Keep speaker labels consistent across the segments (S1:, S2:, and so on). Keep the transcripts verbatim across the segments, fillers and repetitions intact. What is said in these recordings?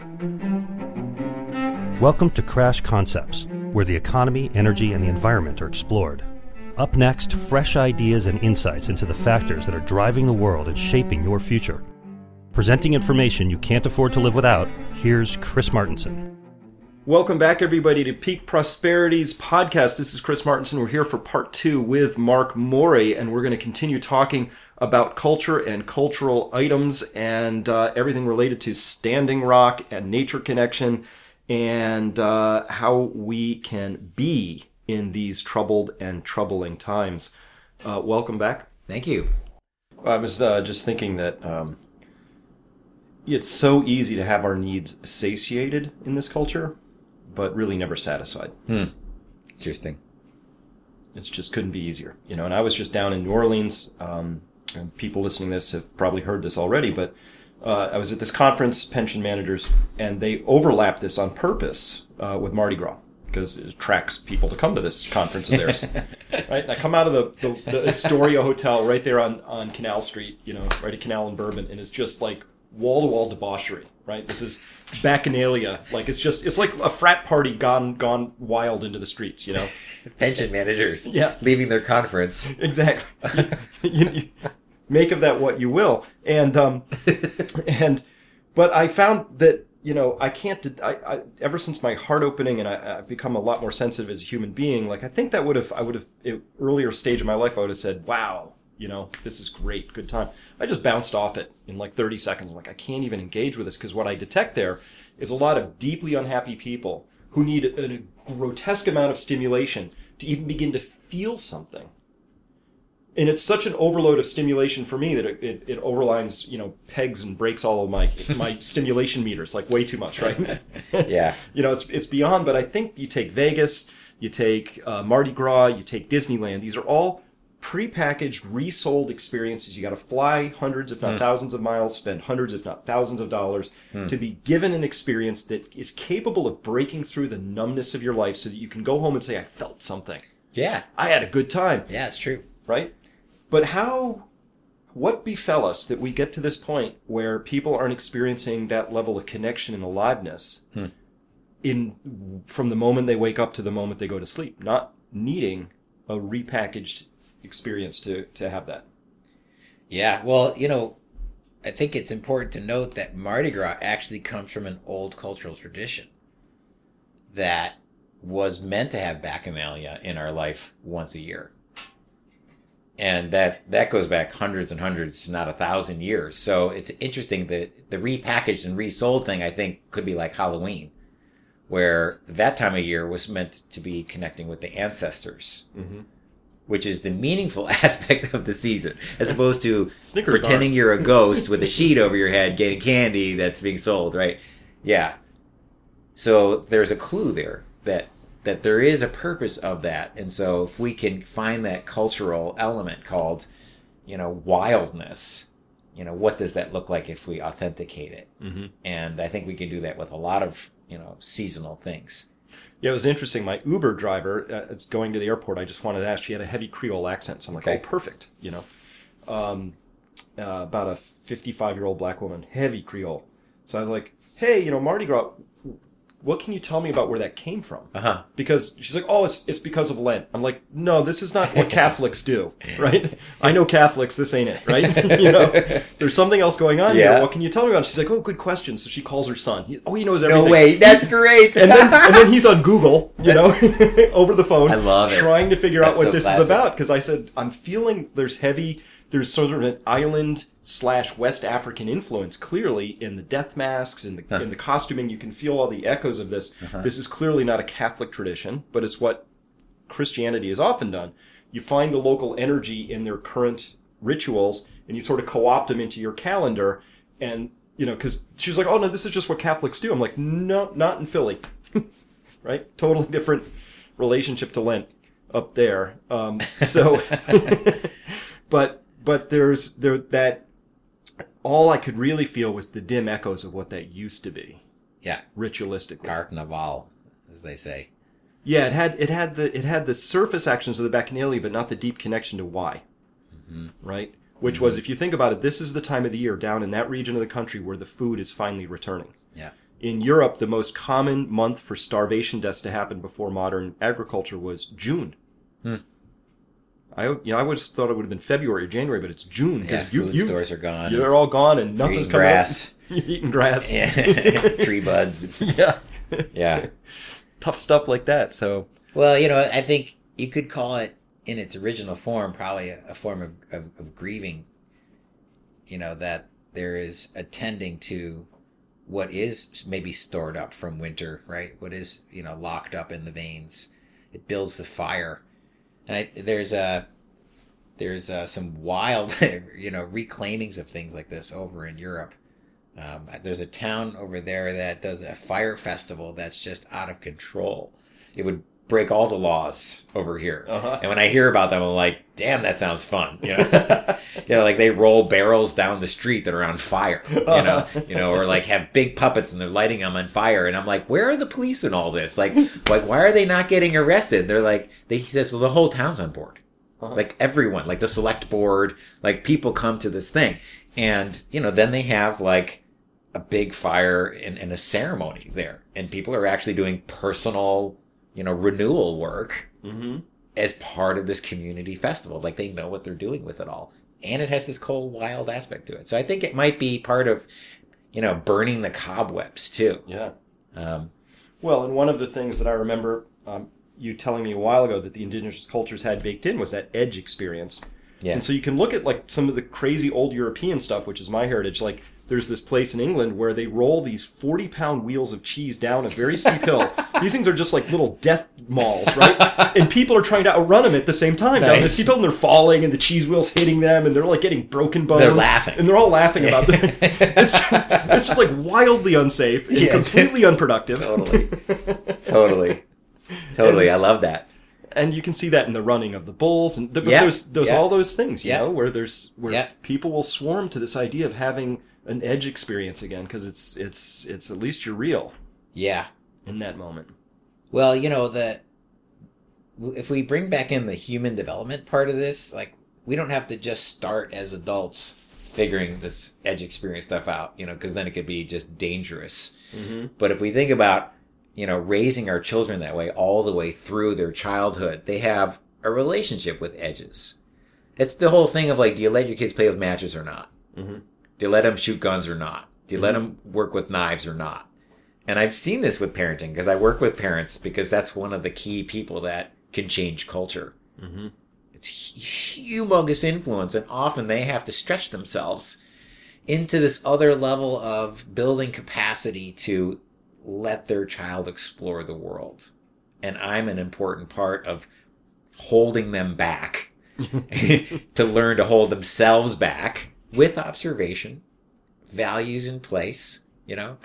S1: Welcome to Crash Concepts, where the economy, energy, and the environment are explored. Up next, fresh ideas and insights into the factors that are driving the world and shaping your future. Presenting information you can't afford to live without, here's Chris Martenson.
S2: Welcome back, everybody, to Peak Prosperity's podcast. This is Chris Martenson. We're here for part two with Mark Morey, and we're going to continue talking about culture and cultural items and uh, everything related to Standing Rock and nature connection and uh, how we can be in these troubled and troubling times. Uh, welcome back.
S3: Thank you.
S2: I was uh, just thinking that um, it's so easy to have our needs satiated in this culture, but really never satisfied.
S3: Hmm. Interesting.
S2: It just couldn't be easier. You know, and I was just down in New Orleans, um, and people listening to this have probably heard this already, but uh, I was at this conference, pension managers, and they overlapped this on purpose uh, with Mardi Gras, because it attracts people to come to this conference of theirs. Right? And I come out of the, the, the Astoria Hotel right there on, on Canal Street, you know, right at Canal and Bourbon, and it's just like wall-to-wall debauchery, right? This is bacchanalia. Like, it's just, it's like a frat party gone gone wild into the streets, you know?
S3: Pension managers.
S2: Yeah.
S3: Leaving their conference.
S2: Exactly. you, you make of that what you will. And, um, and, but I found that, you know, I can't, I, I ever since my heart opening and I, I've become a lot more sensitive as a human being, like, I think that would have, I would have, at earlier stage of my life, I would have said, wow, you know, this is great, good time. I just bounced off it in like thirty seconds. I'm like, I can't even engage with this, because what I detect there is a lot of deeply unhappy people who need a, a grotesque amount of stimulation to even begin to feel something. And it's such an overload of stimulation for me that it, it, it overlines, you know, pegs and breaks all of my my stimulation meters, like way too much, right?
S3: Yeah.
S2: You know, it's it's beyond, but I think you take Vegas, you take uh, Mardi Gras, you take Disneyland. These are all prepackaged, resold experiences. You got to fly hundreds, if not mm. thousands of miles, spend hundreds, if not thousands of dollars mm. to be given an experience that is capable of breaking through the numbness of your life so that you can go home and say, I felt something.
S3: Yeah.
S2: I had a good time.
S3: Yeah, it's true.
S2: Right? But how, what befell us that we get to this point where people aren't experiencing that level of connection and aliveness hmm. in from the moment they wake up to the moment they go to sleep, not needing a repackaged experience to, to have that?
S3: Yeah, well, you know, I think it's important to note that Mardi Gras actually comes from an old cultural tradition that was meant to have bacchanalia in our life once a year. And that, that goes back hundreds and hundreds, not a thousand years. So it's interesting that the repackaged and resold thing, I think, could be like Halloween, where that time of year was meant to be connecting with the ancestors, mm-hmm. which is the meaningful aspect of the season, as opposed to Snickers pretending bars. You're a ghost with a sheet over your head getting candy that's being sold, right? Yeah. So there's a clue there that that there is a purpose of that. And so if we can find that cultural element called, you know, wildness, you know, what does that look like if we authenticate it? Mm-hmm. And I think we can do that with a lot of, you know, seasonal things.
S2: Yeah, it was interesting. My Uber driver, uh, it's going to the airport, I just wanted to ask, she had a heavy Creole accent. So I'm like, okay. Oh, perfect, you know. Um, uh, about a fifty-five-year-old black woman, heavy Creole. So I was like, hey, you know, Mardi Gras, what can you tell me about where that came from? Uh-huh. Because she's like, oh, it's it's because of Lent. I'm like, no, this is not what Catholics do, right? I know Catholics, this ain't it, right? You know, there's something else going on yeah. here. What can you tell me about? She's like, oh, good question. So she calls her son. He, oh, he knows everything.
S3: No way, that's great.
S2: and then and then he's on Google, you know, over the phone.
S3: I love it.
S2: Trying to figure
S3: that's
S2: out what
S3: so
S2: this
S3: classic.
S2: is about. Because I said, I'm feeling there's heavy, there's sort of an island slash West African influence clearly in the death masks, in the huh. in the costuming. You can feel all the echoes of this. Uh-huh. This is clearly not a Catholic tradition, but it's what Christianity has often done. You find the local energy in their current rituals, and you sort of co-opt them into your calendar. And, you know, because she was like, oh, no, this is just what Catholics do. I'm like, no, not in Philly. Right? Totally different relationship to Lent up there. Um, so, but but there's there that all I could really feel was the dim echoes of what that used to be.
S3: Yeah.
S2: Ritualistically.
S3: Carnival, as they say.
S2: Yeah, it had it had the it had the surface actions of the Bacchanalia, but not the deep connection to why. Mm-hmm. Right? Which mm-hmm. was, if you think about it, this is the time of the year down in that region of the country where the food is finally returning.
S3: Yeah.
S2: In Europe, the most common month for starvation deaths to happen before modern agriculture was June.
S3: Hmm.
S2: I you know I would have thought it would have been February or January, but it's June.
S3: Yeah,
S2: you,
S3: food
S2: you,
S3: stores are gone.
S2: They're all gone and nothing's coming
S3: grass.
S2: up. You're eating grass.
S3: Yeah. Tree buds.
S2: Yeah.
S3: Yeah.
S2: Tough stuff like that. So.
S3: Well, you know, I think you could call it in its original form probably a, a form of, of, of grieving. You know, that there is attending to what is maybe stored up from winter, right? What is, you know, locked up in the veins. It builds the fire. And I, there's a, there's a, some wild, you know, reclaimings of things like this over in Europe. Um, there's a town over there that does a fire festival that's just out of control. It would break all the laws over here. Uh-huh. And when I hear about them, I'm like, damn, that sounds fun. You know, you know, like they roll barrels down the street that are on fire, you know, you know, or like have big puppets and they're lighting them on fire. And I'm like, where are the police in all this? Like, like, why are they not getting arrested? They're like, they, he says, well, the whole town's on board. Uh-huh. Like everyone, like the select board, like people come to this thing. And, you know, then they have like a big fire and, and a ceremony there. And people are actually doing personal, you know, renewal work mm-hmm. as part of this community festival. Like they know what they're doing with it all. And it has this cold, wild aspect to it. So I think it might be part of, you know, burning the cobwebs too.
S2: Yeah.
S3: Um,
S2: well, and one of the things that I remember um, you telling me a while ago that the indigenous cultures had baked in was that edge experience.
S3: Yeah.
S2: And so you can look at like some of the crazy old European stuff, which is my heritage. Like there's this place in England where they roll these forty pound wheels of cheese down a very steep hill. These things are just like little death malls, right? And people are trying to outrun them at the same time. Nice. Down this steep hill, and they're falling, and the cheese wheel's hitting them, and they're like getting broken bones.
S3: They're laughing.
S2: And they're all laughing about it. It's, just, it's just like wildly unsafe and yeah. completely unproductive.
S3: Totally. Totally. Totally.
S2: And,
S3: I love that.
S2: And you can see that in the running of the bulls, and the,
S3: yeah.
S2: there's there's
S3: yeah.
S2: all those things, you
S3: yeah.
S2: know, where there's where
S3: yeah.
S2: people will swarm to this idea of having an edge experience again because it's it's it's at least you're real.
S3: Yeah.
S2: In that moment.
S3: Well, you know, the if we bring back in the human development part of this, like we don't have to just start as adults figuring this edge experience stuff out, you know, because then it could be just dangerous. Mm-hmm. But if we think about, you know, raising our children that way all the way through their childhood, they have a relationship with edges. It's the whole thing of like, do you let your kids play with matches or not? Mm-hmm. Do you let them shoot guns or not? Do you mm-hmm. let them work with knives or not? And I've seen this with parenting because I work with parents because that's one of the key people that can change culture. Mm-hmm. It's humongous influence, and often they have to stretch themselves into this other level of building capacity to let their child explore the world. And I'm an important part of holding them back to learn to hold themselves back with observation, values in place, you know,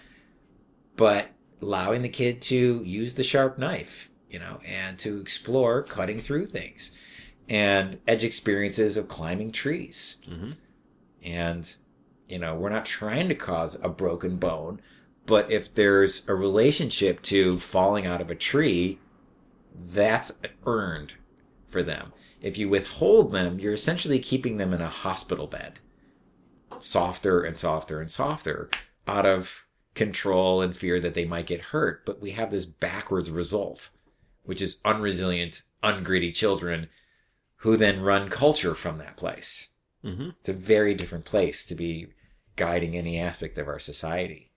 S3: but allowing the kid to use the sharp knife, you know, and to explore cutting through things and edge experiences of climbing trees. Mm-hmm. And, you know, we're not trying to cause a broken bone, but if there's a relationship to falling out of a tree, that's earned for them. If you withhold them, you're essentially keeping them in a hospital bed, softer and softer and softer, out of control and fear that they might get hurt. But we have this backwards result, which is unresilient, ungritty children who then run culture from that place. Mm-hmm. It's a very different place to be guiding any aspect of our society.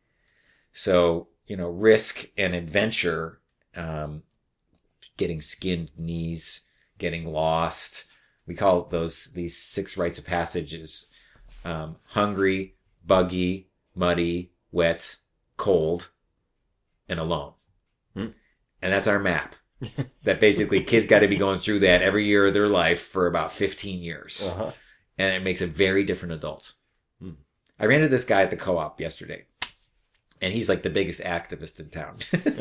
S3: So, you know, risk and adventure, um, getting skinned knees, getting lost. We call those, these six rites of passages, um, hungry, buggy, muddy, wet, cold, and alone. Hmm. And that's our map. That basically kids got to be going through that every year of their life for about fifteen years. Uh-huh. And it makes a very different adult. Hmm. I ran into this guy at the co-op yesterday. And he's like the biggest activist in town.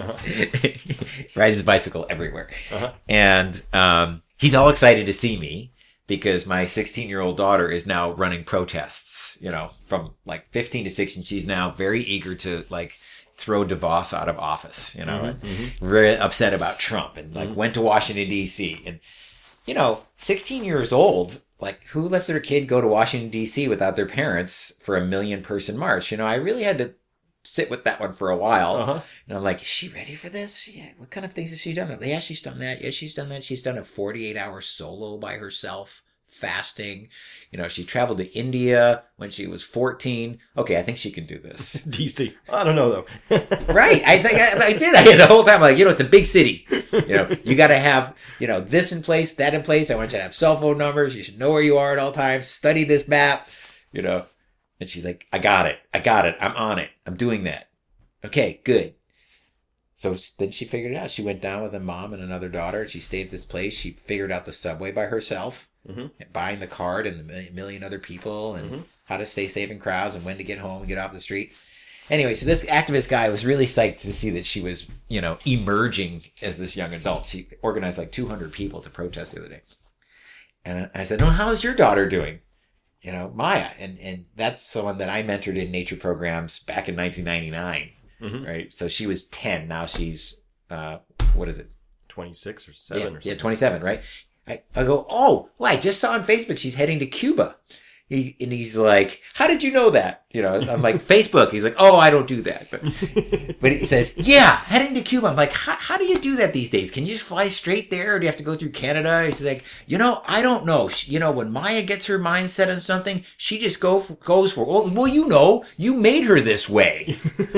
S3: Uh-huh. Rides his bicycle everywhere. Uh-huh. And um, he's all excited to see me because my sixteen-year-old daughter is now running protests, you know, from like fifteen to sixteen. She's now very eager to like throw DeVos out of office, you know, mm-hmm, and mm-hmm. very upset about Trump and like mm-hmm. went to Washington, D C. And, you know, sixteen years old, like who lets their kid go to Washington, D C without their parents for a million person march? You know, I really had to sit with that one for a while.
S2: Uh-huh.
S3: And I'm like, is she ready for this? Yeah. What kind of things has she done? Yeah, she's done that. Yeah, she's done that. She's done a forty-eight hour solo by herself, fasting. You know, she traveled to India when she was fourteen. Okay, I think she can do this.
S2: D C. I don't know, though.
S3: Right. I think I, I did. I had the whole time, like, you know, it's a big city. You know, you got to have, you know, this in place, that in place. I want you to have cell phone numbers. You should know where you are at all times. Study this map, you know. And she's like, I got it. I got it. I'm on it. I'm doing that. Okay, good. So then she figured it out. She went down with a mom and another daughter. She stayed at this place. She figured out the subway by herself, mm-hmm. buying the card and the million other people and mm-hmm. how to stay safe in crowds and when to get home and get off the street. Anyway, so this activist guy was really psyched to see that she was, you know, emerging as this young adult. She organized like two hundred people to protest the other day. And I said, no, how's your daughter doing? You know, Maya. And, and that's someone that I mentored in nature programs back in nineteen ninety-nine. Mm-hmm. Right. So she was ten. Now she's, uh, what is it?
S2: twenty-six or seven
S3: yeah,
S2: or something.
S3: Yeah, twenty-seven, right? I, I go, oh, well, I just saw on Facebook she's heading to Cuba. He, and he's like, how did you know that? You know, I'm like, Facebook. He's like, oh, I don't do that. But, but he says, yeah, heading to Cuba. I'm like, how, how do you do that these days? Can you just fly straight there? Or do you have to go through Canada? He's like, you know, I don't know. She, you know, when Maya gets her mind set on something, she just go for, goes for, oh, well, you know, you made her this way.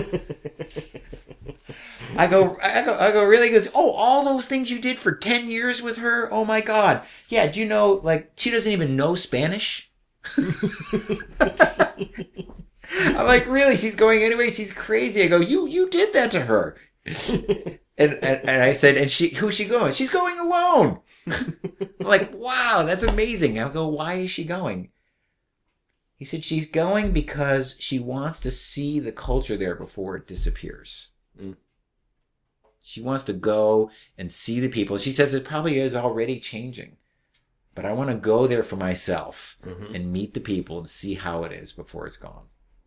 S3: I go, I go, I go, really? He goes, oh, all those things you did for ten years with her? Oh my God. Yeah. Do you know, like, she doesn't even know Spanish? I'm like, really? She's going anyway? She's crazy. I go, you, you did that to her. and, and, and I said, and she, who's she going? She's going alone. I'm like, wow, that's amazing. I go, why is she going? He said, she's going because she wants to see the culture there before it disappears. Mm. She wants to go and see the people. She says it probably is already changing. But I want to go there for myself mm-hmm. and meet the people and see how it is before it's gone.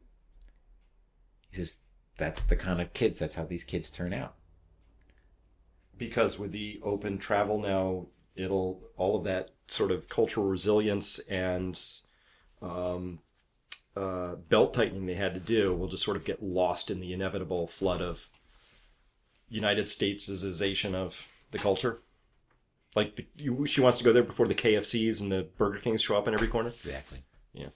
S3: He says, that's the kind of kids, that's how these kids turn out.
S2: Because with the open travel now, it'll, all of that sort of cultural resilience and um, uh, belt tightening they had to do will just sort of get lost in the inevitable flood of United Statesization of the culture. Like, the, you, she wants to go there before the K F Cs and the Burger Kings show up in every corner?
S3: Exactly.
S2: Yeah.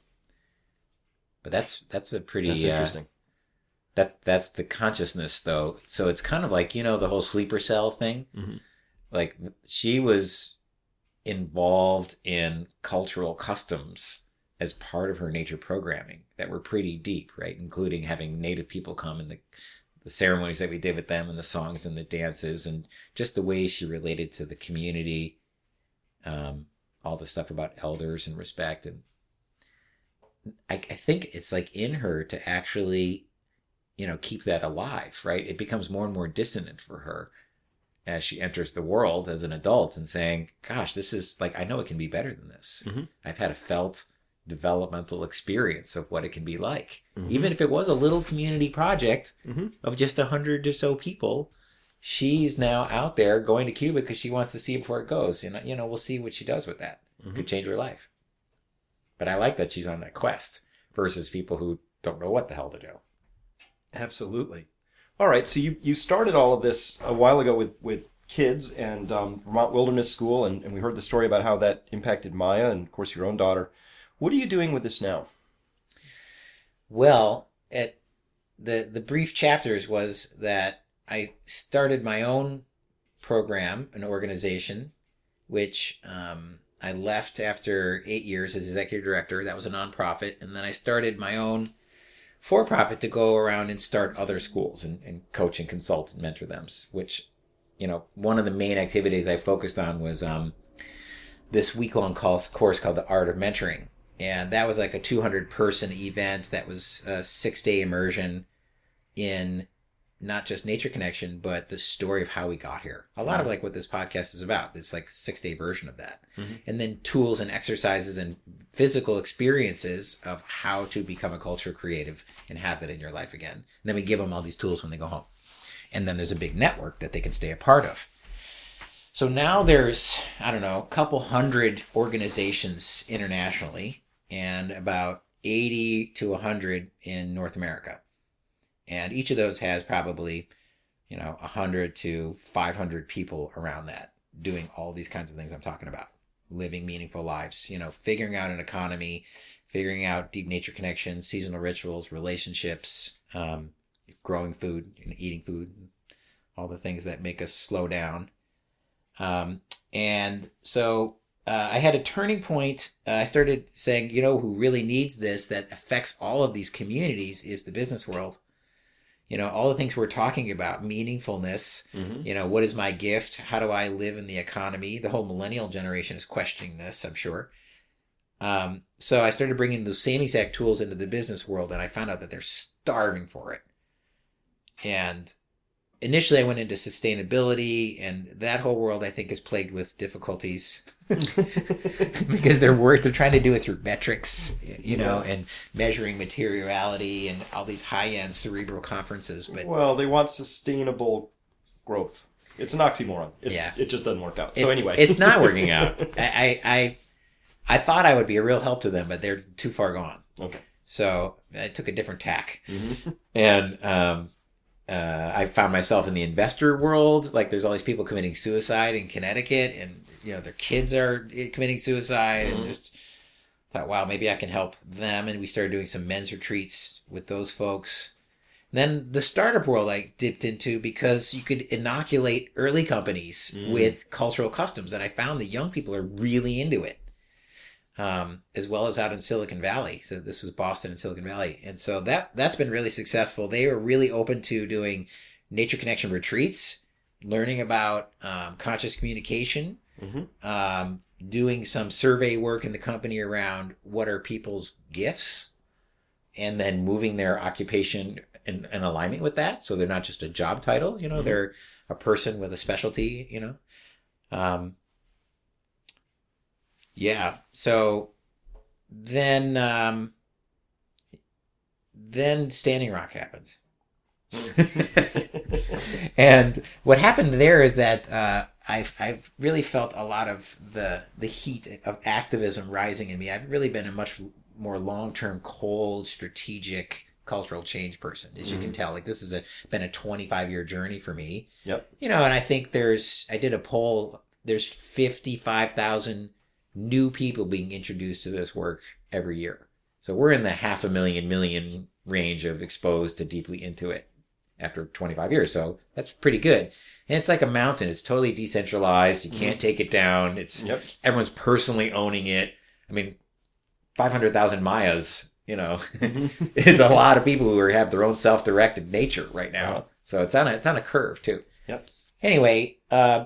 S3: But that's that's a pretty...
S2: That's interesting.
S3: Uh, that's that's the consciousness, though. So it's kind of like, you know, the whole sleeper cell thing. Mm-hmm. Like, she was involved in cultural customs as part of her nature programming that were pretty deep, right? Including having Native people come and the... the ceremonies that we did with them and the songs and the dances and just the way she related to the community, um, all the stuff about elders and respect. And I, I think it's like in her to actually, you know, keep that alive, right? It becomes more and more dissonant for her as she enters the world as an adult and saying, gosh, this is like, I know it can be better than this. Mm-hmm. I've had a felt developmental experience of what it can be like. Mm-hmm. Even if it was a little community project mm-hmm. of just a hundred or so people, she's now out there going to Cuba because she wants to see before it goes. And, you know, we'll see what she does with that. Mm-hmm. It could change her life. But I like that she's on that quest versus people who don't know what the hell to do.
S2: Absolutely. All right. So you, you started all of this a while ago with, with kids and um, Vermont Wilderness School. And, and we heard the story about how that impacted Maya and, of course, your own daughter. What are you doing with this now?
S3: Well, it, the the brief chapters was that I started my own program, an organization, which um, I left after eight years as executive director. That was a nonprofit. And then I started my own for-profit to go around and start other schools and, and coach and consult and mentor them, which, you know, one of the main activities I focused on was um, this week-long course called The Art of Mentoring. And that was like a two hundred person event that was a six day immersion in not just nature connection, but the story of how we got here. A lot mm-hmm. of like what this podcast is about. It's like a six day version of that. Mm-hmm. And then tools and exercises and physical experiences of how to become a culture creative and have that in your life again. And then we give them all these tools when they go home. And then there's a big network that they can stay a part of. So now there's, I don't know, a couple hundred organizations internationally and about eighty to one hundred in North America. And each of those has probably, you know, one hundred to five hundred people around that doing all these kinds of things I'm talking about. Living meaningful lives, you know, figuring out an economy, figuring out deep nature connections, seasonal rituals, relationships, um, growing food and eating food, all the things that make us slow down. Um, and so uh, I had a turning point. Uh, I started saying, you know, who really needs this that affects all of these communities is the business world. You know, all the things we're talking about, meaningfulness, mm-hmm. you know, what is my gift? How do I live in the economy? The whole millennial generation is questioning this, I'm sure. Um, so I started bringing those same exact tools into the business world, and I found out that they're starving for it. And initially I went into sustainability, and that whole world I think is plagued with difficulties because they're work they're trying to do it through metrics, you know, yeah. and measuring materiality and all these high-end cerebral conferences. But
S2: well, they want sustainable growth. It's an oxymoron. It's, yeah, it just doesn't work out. So
S3: it's,
S2: anyway,
S3: it's not working out. I, I I thought I would be a real help to them, but they're too far gone.
S2: Okay,
S3: so I took a different tack,
S2: mm-hmm.
S3: and um. Uh, I found myself in the investor world. Like, there's all these people committing suicide in Connecticut, and you know their kids are committing suicide, mm-hmm. and just thought, wow, maybe I can help them. And we started doing some men's retreats with those folks. And then the startup world I dipped into because you could inoculate early companies mm-hmm. with cultural customs, and I found the young people are really into it. Um, as well as out in Silicon Valley. So this was Boston and Silicon Valley. And so that, that's been really successful. They were really open to doing nature connection retreats, learning about um, conscious communication, mm-hmm. um, doing some survey work in the company around what are people's gifts, and then moving their occupation in, in alignment with that. So they're not just a job title, you know, mm-hmm. they're a person with a specialty, you know. Um, Yeah. So then, um, then Standing Rock happens. And what happened there is that, uh, I've, I've really felt a lot of the, the heat of activism rising in me. I've really been a much more long-term, cold, strategic, cultural change person, as mm-hmm. you can tell. Like, this has a, been a twenty-five year journey for me.
S2: Yep.
S3: You know, and I think there's, I did a poll, there's fifty-five thousand new people being introduced to this work every year. So we're in the half a million, million range of exposed to deeply into it after twenty-five years. So that's pretty good. And it's like a mountain. It's totally decentralized. You can't mm-hmm. take it down. It's yep. everyone's personally owning it. I mean, five hundred thousand Mayas, you know, mm-hmm. is a lot of people who are, have their own self-directed nature right now. Uh-huh. So it's on a, it's on a curve too.
S2: Yep.
S3: Anyway, uh,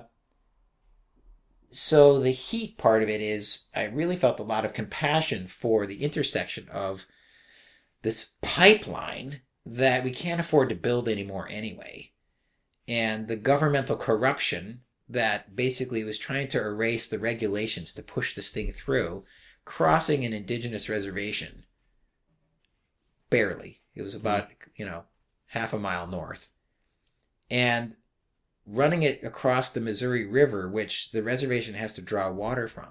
S3: so the heat part of it is I really felt a lot of compassion for the intersection of this pipeline that we can't afford to build anymore anyway, and the governmental corruption that basically was trying to erase the regulations to push this thing through, crossing an indigenous reservation. Barely. It was about, you know, half a mile north. And running it across the Missouri River, which the reservation has to draw water from.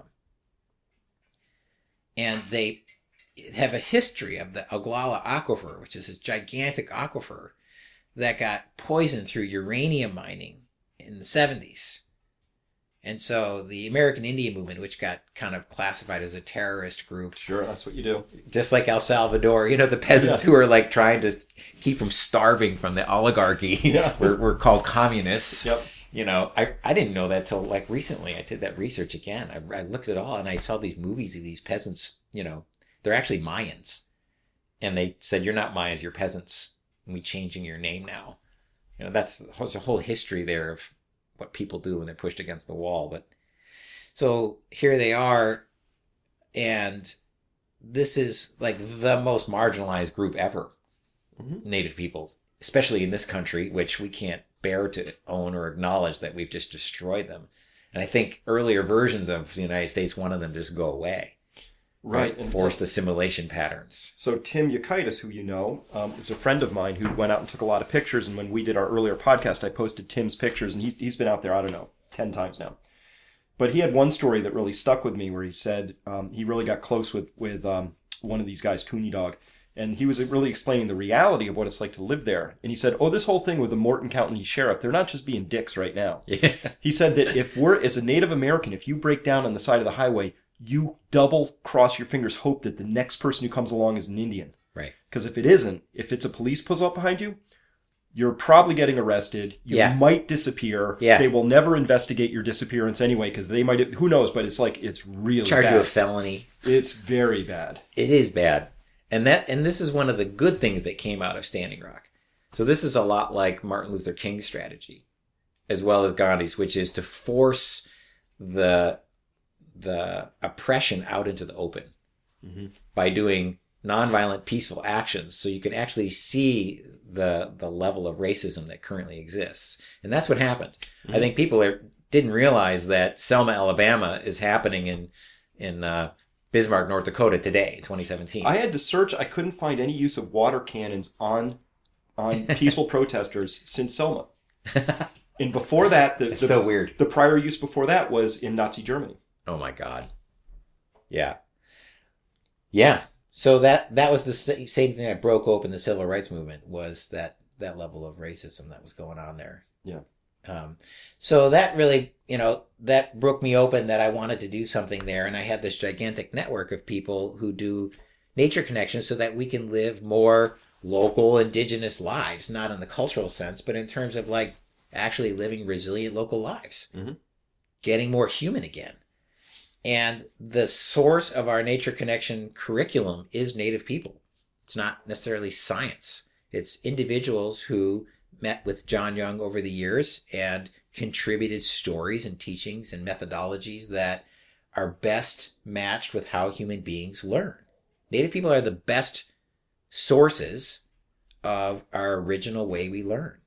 S3: And they have a history of the Oglala Aquifer, which is a gigantic aquifer that got poisoned through uranium mining in the seventies. And so the American Indian movement, which got kind of classified as a terrorist group.
S2: Sure, that's what you do.
S3: Just like El Salvador, you know, the peasants yeah. who are like trying to keep from starving from the oligarchy yeah. were, were called communists.
S2: Yep.
S3: You know, I, I didn't know that till like recently. I did that research again. I, I looked at it all and I saw these movies of these peasants, you know, they're actually Mayans. And they said, you're not Mayans, you're peasants. And we changing your name now. You know, that's there's a whole history there of what people do when they're pushed against the wall. But so here they are, and this is like the most marginalized group ever. Mm-hmm. Native people, especially in this country, which we can't bear to own or acknowledge that we've just destroyed them. And I think earlier versions of the United States wanted them to just go away.
S2: Right.
S3: And forced assimilation patterns.
S2: So Tim Yukaitis, who you know, um, is a friend of mine who went out and took a lot of pictures. And when we did our earlier podcast, I posted Tim's pictures. And he's, he's been out there, I don't know, ten times now. But he had one story that really stuck with me where he said um, he really got close with, with um, one of these guys, Cooney Dog. And he was really explaining the reality of what it's like to live there. And he said, oh, this whole thing with the Morton County Sheriff, they're not just being dicks right now.
S3: Yeah.
S2: He said that if we're, as a Native American, if you break down on the side of the highway, you double cross your fingers, hope that the next person who comes along is an Indian.
S3: Right.
S2: Because if it isn't, if it's a police pulls up behind you, you're probably getting arrested. You
S3: Yeah.
S2: might disappear.
S3: Yeah.
S2: They will never investigate your disappearance anyway, because they might, who knows, but it's like, it's really
S3: Charge
S2: bad.
S3: you a felony.
S2: It's very bad.
S3: It is bad. And that and this is one of the good things that came out of Standing Rock. So this is a lot like Martin Luther King's strategy, as well as Gandhi's, which is to force the the oppression out into the open
S2: Mm-hmm.
S3: by doing nonviolent, peaceful actions, so you can actually see the the level of racism that currently exists. And that's what happened.
S2: Mm-hmm.
S3: I think people are, didn't realize that Selma, Alabama, is happening in in uh, Bismarck, North Dakota today, twenty seventeen.
S2: I had to search. I couldn't find any use of water cannons on on peaceful protesters since Selma. And before that, the,
S3: It's
S2: the,
S3: so weird.
S2: the prior use before that was in Nazi Germany.
S3: Oh my God. Yeah. Yeah. So that that was the sa- same thing that broke open the civil rights movement, was that that level of racism that was going on there.
S2: Yeah.
S3: Um, so that really, you know, that broke me open that I wanted to do something there. And I had this gigantic network of people who do nature connections so that we can live more local, indigenous lives, not in the cultural sense, but in terms of like actually living resilient local lives,
S2: mm-hmm.
S3: getting more human again. And the source of our nature connection curriculum is Native people. It's not necessarily science. It's individuals who met with John Young over the years and contributed stories and teachings and methodologies that are best matched with how human beings learn. Native people are the best sources of our original way we learn.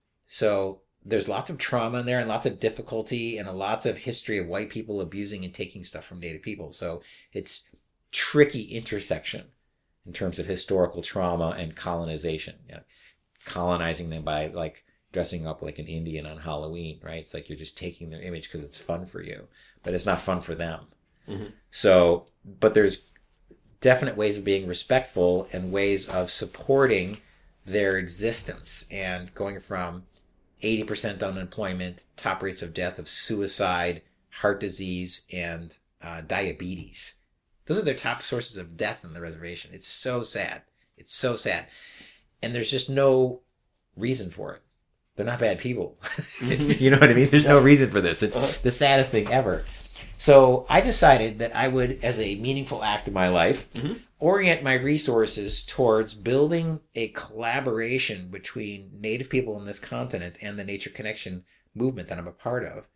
S3: So there's lots of trauma in there and lots of difficulty and lots of history of white people abusing and taking stuff from Native people. So it's tricky intersection in terms of historical trauma and colonization. You know, colonizing them by like dressing up like an Indian on Halloween, right? It's like you're just taking their image because it's fun for you, but it's not fun for them.
S2: Mm-hmm.
S3: So, but there's definite ways of being respectful and ways of supporting their existence and going from eighty percent unemployment, top rates of death of suicide, heart disease, and uh, diabetes. Those are their top sources of death on the reservation. It's so sad. It's so sad. And there's just no reason for it. They're not bad people.
S2: Mm-hmm.
S3: You know what I mean? There's
S2: Yeah.
S3: no reason for this. It's
S2: Uh-huh.
S3: the saddest thing ever. So I decided that I would, as a meaningful act in my life,
S2: Mm-hmm.
S3: orient my resources towards building a collaboration between Native people in this continent and the Nature Connection movement that I'm a part of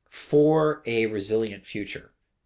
S3: for a resilient future.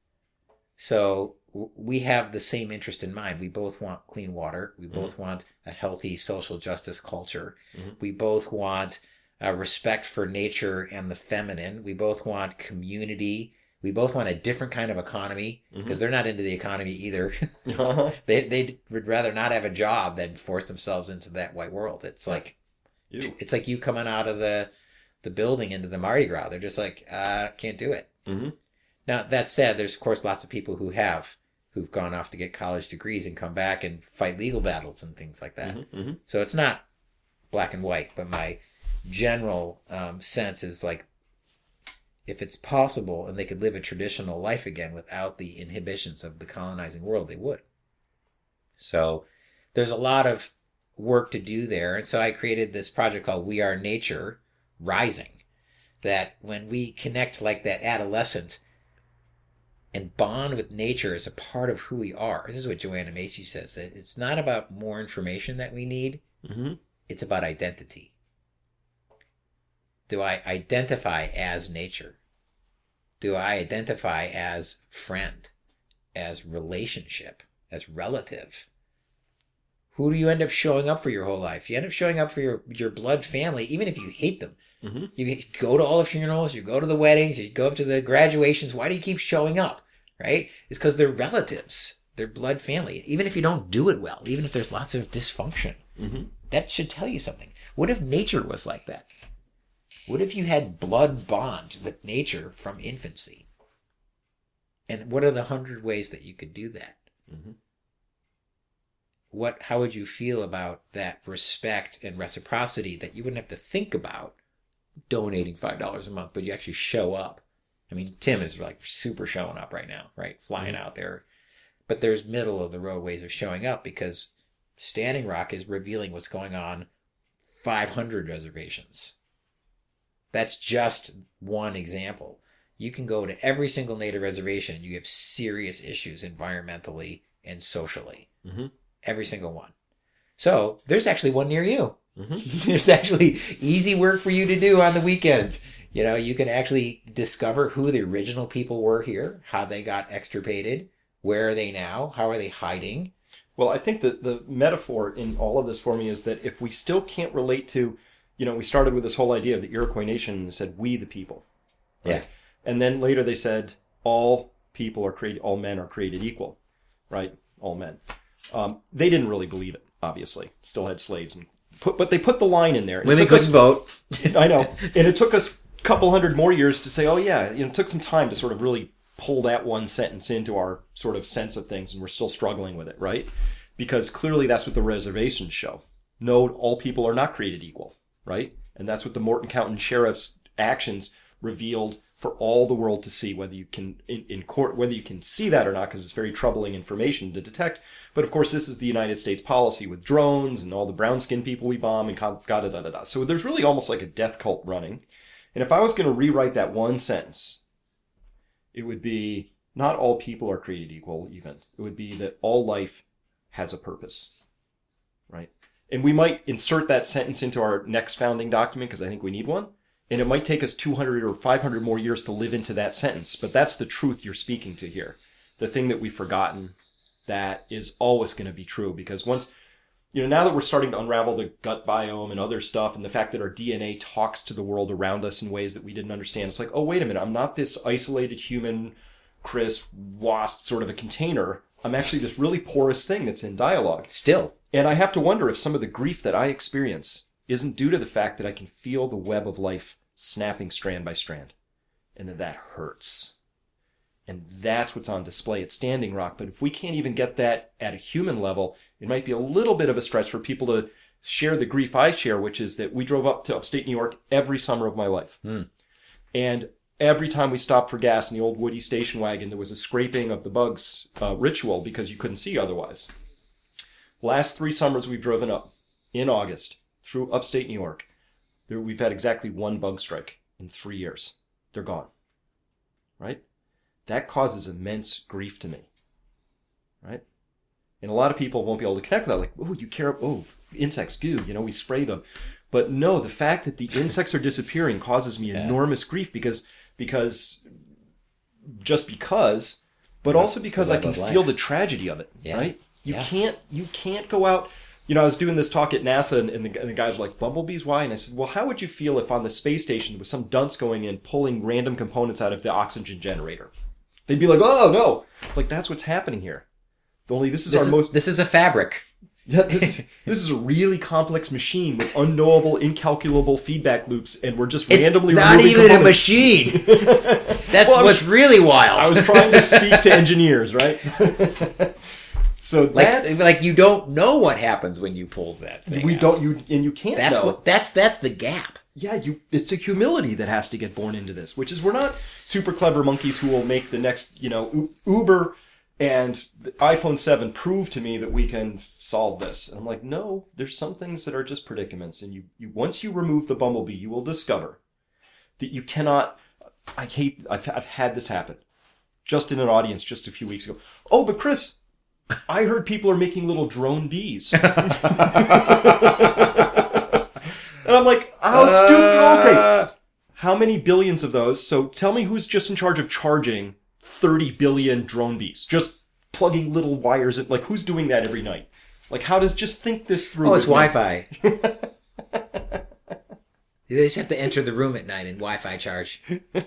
S3: So w- we have the same interest in mind. We both want clean water. We both
S2: Mm-hmm.
S3: want a healthy social justice culture.
S2: Mm-hmm.
S3: We both want uh, respect for nature and the feminine. We both want community. We both want a different kind of economy because
S2: Mm-hmm.
S3: they're not into the economy either.
S2: Uh-huh.
S3: they they would rather not have a job than force themselves into that white world. It's like
S2: Ew.
S3: it's like you coming out of the the building into the Mardi Gras. They're just like, uh, can't do it.
S2: Mm-hmm.
S3: Now that said, there's of course lots of people who have who've gone off to get college degrees and come back and fight legal battles and things like that.
S2: Mm-hmm. Mm-hmm.
S3: So it's not black and white, but my general um, sense is like, if it's possible and they could live a traditional life again without the inhibitions of the colonizing world, they would. So there's a lot of work to do there. And so I created this project called We Are Nature Rising, that when we connect like that adolescent and bond with nature as a part of who we are, this is what Joanna Macy says, that it's not about more information that we need,
S2: Mm-hmm.
S3: it's about identity. Do I identify as nature? Do I identify as friend, as relationship, as relative? Who do you end up showing up for your whole life? You end up showing up for your, your blood family, even if you hate them.
S2: Mm-hmm.
S3: You go to all the funerals, you go to the weddings, you go up to the graduations. Why do you keep showing up? Right? It's because they're relatives. They're blood family. Even if you don't do it well, even if there's lots of dysfunction,
S2: Mm-hmm.
S3: that should tell you something. What if nature was like that? What if you had blood bond with nature from infancy? And what are the hundred ways that you could do that?
S2: Mm-hmm.
S3: what, how would you feel about that respect and reciprocity that you wouldn't have to think about donating five dollars a month, but you actually show up? I mean, Tim is like super showing up right now, right? Flying out there. But there's middle of the road ways of showing up, because Standing Rock is revealing what's going on five hundred reservations. That's just one example. You can go to every single native reservation. You have serious issues environmentally and socially.
S2: Mm-hmm.
S3: Every single one. So there's actually one near you.
S2: Mm-hmm.
S3: There's actually easy work for you to do on the weekend. You know, you can actually discover who the original people were here, how they got extirpated, where are they now, how are they hiding.
S2: Well, I think that the metaphor in all of this for me is that if we still can't relate to, you know, we started with this whole idea of the Iroquois nation and they said, we the people. Right?
S3: Yeah.
S2: And then later they said, all people are created, all men are created equal, right? All men. Um, they didn't really believe it, obviously. Still had slaves. and put, But they put the line in there.
S3: Women couldn't
S2: us,
S3: vote.
S2: I know. And it took us a couple hundred more years to say, oh yeah, you know, it took some time to sort of really pull that one sentence into our sort of sense of things, and we're still struggling with it, right? Because clearly that's what the reservations show. No, all people are not created equal, right? And that's what the Morton County Sheriff's actions revealed for all the world to see, whether you can in, in court, whether you can see that or not, because it's very troubling information to detect. But of course, this is the United States policy with drones and all the brown skinned people we bomb and da da da da. So there's really almost like a death cult running. And if I was going to rewrite that one sentence, it would be not all people are created equal. Even it would be that all life has a purpose, right? And we might insert that sentence into our next founding document because I think we need one. And it might take us two hundred or five hundred more years to live into that sentence. But that's the truth you're speaking to here. The thing that we've forgotten that is always going to be true. Because once, you know, now that we're starting to unravel the gut biome and other stuff, and the fact that our D N A talks to the world around us in ways that we didn't understand, it's like, oh, wait a minute, I'm not this isolated human, Chris, wasp sort of a container. I'm actually this really porous thing that's in dialogue.
S3: Still.
S2: And I have to wonder if some of the grief that I experience isn't due to the fact that I can feel the web of life snapping strand by strand. And that that hurts. And that's what's on display at Standing Rock. But if we can't even get that at a human level, it might be a little bit of a stretch for people to share the grief I share, which is that we drove up to upstate New York every summer of my life.
S3: Mm.
S2: And every time we stopped for gas in the old Woody station wagon, there was a scraping of the bugs uh, ritual because you couldn't see otherwise. Last three summers we've driven up in August through upstate New York, there, we've had exactly one bug strike in three years. They're gone. Right? That causes immense grief to me. Right? And a lot of people won't be able to connect with that. Like, oh, you care, oh, insects, goo, you know, we spray them. But no, the fact that the insects are disappearing causes me yeah. enormous grief because, because, just because, but That's also because I can feel the tragedy of it. Yeah. Right? You yeah. can't, you can't go out. You know, I was doing this talk at NASA, and, and, the, and the guys were like, bumblebees, why? And I said, well, how would you feel if on the space station there was some dunce going in, pulling random components out of the oxygen generator? They'd be like, oh, no. Like, that's what's happening here. Only this is
S3: this
S2: our
S3: is,
S2: most...
S3: This is a fabric.
S2: Yeah, this, this is a really complex machine with unknowable, incalculable feedback loops, and we're just
S3: it's
S2: randomly
S3: not
S2: removing
S3: even
S2: components.
S3: a machine. That's well, what's
S2: was,
S3: really wild.
S2: I was trying to speak to engineers, right? So
S3: like, like you don't know what happens when you pull that thing
S2: we
S3: out.
S2: don't you and you can't
S3: that's
S2: know.
S3: What, that's that's the gap.
S2: Yeah, you. It's a humility that has to get born into this, which is we're not super clever monkeys who will make the next, you know, Uber and the iPhone seven prove to me that we can solve this. And I'm like, no, there's some things that are just predicaments, and you, you once you remove the bumblebee, you will discover that you cannot. I hate. I've, I've had this happen, just in an audience just a few weeks ago. Oh, but Chris, I heard people are making little drone bees. And I'm like, how stupid. Okay. How many billions of those? So tell me who's just in charge of charging thirty billion drone bees. Just plugging little wires in. Like, who's doing that every night? Like, how does, just think this through.
S3: Oh, it's Wi-Fi. They just have to enter the room at night and Wi-Fi charge.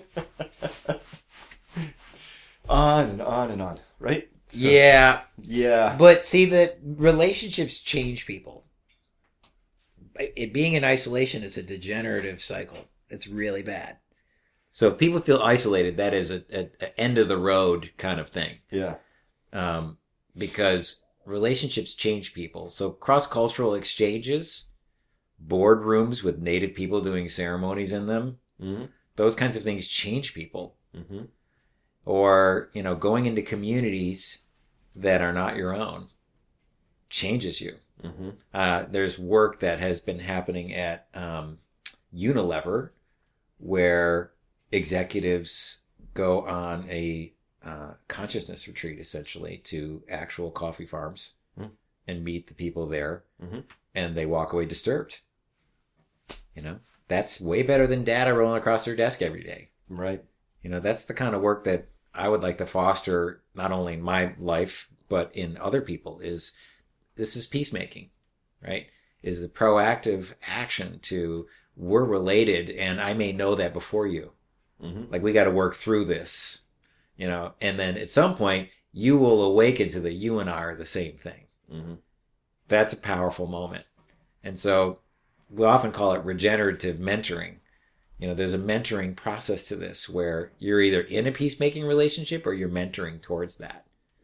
S2: On and on and on. Right? So,
S3: yeah.
S2: Yeah.
S3: But see, the relationships change people. It being in isolation is a degenerative cycle. It's really bad. So if people feel isolated, that is a, a, a end of the road kind of thing.
S2: Yeah.
S3: Um, because relationships change people. So cross-cultural exchanges, boardrooms with native people doing ceremonies in them, mm-hmm. those kinds of things change people. Mm-hmm. Or, you know, going into communities that are not your own changes you. Mm-hmm. Uh, there's work that has been happening at um, Unilever where executives go on a uh, consciousness retreat, essentially, to actual coffee farms mm-hmm. and meet the people there, mm-hmm. and they walk away disturbed. You know, that's way better than data rolling across their desk every day.
S2: Right.
S3: You know, that's the kind of work that I would like to foster, not only in my life, but in other people, is this is peacemaking, right? Is a proactive action to, we're related and I may know that before you. Mm-hmm. Like, we got to work through this, you know, and then at some point you will awaken to the you and I are the same thing. Mm-hmm. That's a powerful moment. And so we often call it regenerative mentoring. You know, there's a mentoring process to this where you're either in a peacemaking relationship or you're mentoring towards that.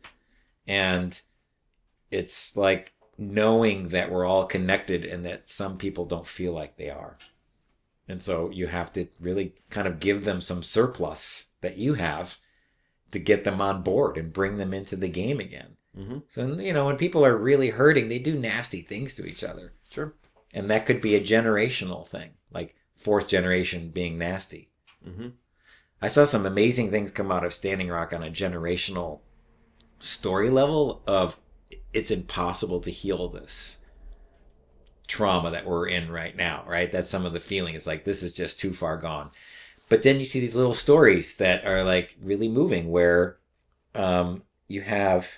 S3: And it's like knowing that we're all connected and that some people don't feel like they are. And so you have to really kind of give them some surplus that you have to get them on board and bring them into the game again. Mm-hmm. So, you know, when people are really hurting, they do nasty things to each other.
S2: Sure.
S3: And that could be a generational thing, like fourth generation being nasty. Mm-hmm. I saw some amazing things come out of Standing Rock on a generational story level of it's impossible to heal this trauma that we're in right now, right? That's some of the feeling. It's like, this is just too far gone. But then you see these little stories that are like really moving where um, you have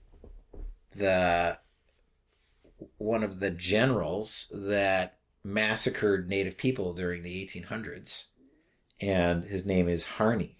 S3: the one of the generals that massacred native people during the eighteen hundreds, and his name is Harney.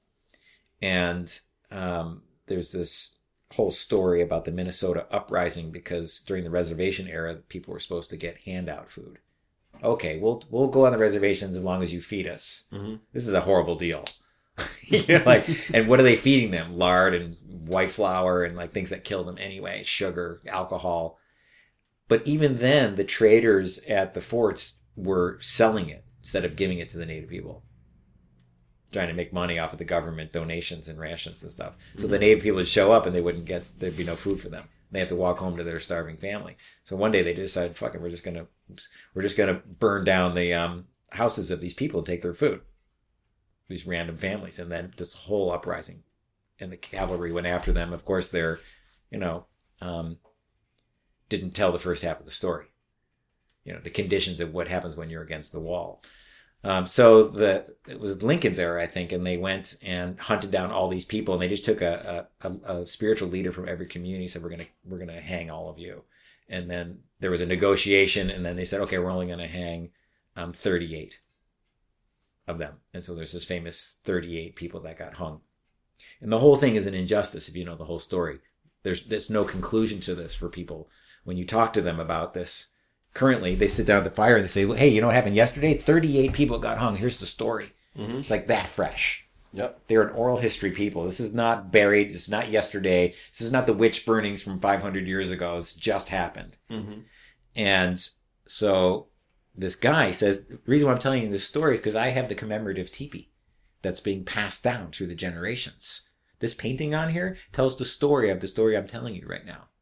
S3: And um, there's this whole story about the Minnesota uprising because during the reservation era, people were supposed to get handout food. Okay, we'll we'll go on the reservations as long as you feed us. Mm-hmm. This is a horrible deal. You know, like, and what are they feeding them? Lard and white flour and like things that kill them anyway, sugar, alcohol. But even then, the traders at the forts were selling it instead of giving it to the native people, trying to make money off of the government donations and rations and stuff. So mm-hmm. the native people would show up and they wouldn't get, there'd be no food for them. They have to walk home to their starving family. So one day they decided, fuck it, we're just gonna, we're just gonna burn down the um, houses of these people and take their food. These random families. And then this whole uprising, and the cavalry went after them. Of course, they're, you know, um, didn't tell the first half of the story. You know, the conditions of what happens when you're against the wall. Um, so the it was Lincoln's era, I think, and they went and hunted down all these people, and they just took a a, a spiritual leader from every community, said, we're gonna we're gonna hang all of you. And then there was a negotiation, and then they said, okay, we're only gonna hang um, thirty-eight of them. And so there's this famous thirty-eight people that got hung. And the whole thing is an injustice if you know the whole story. There's there's no conclusion to this for people. When you talk to them about this, currently they sit down at the fire and they say, hey, you know what happened yesterday? thirty-eight people got hung. Here's the story. Mm-hmm. It's like that fresh.
S2: Yep.
S3: They're an oral history people. This is not buried. This is not yesterday. This is not the witch burnings from five hundred years ago. It's just happened. Mm-hmm. And so this guy says, the reason why I'm telling you this story is because I have the commemorative teepee that's being passed down through the generations. This painting on here tells the story of the story I'm telling you right now.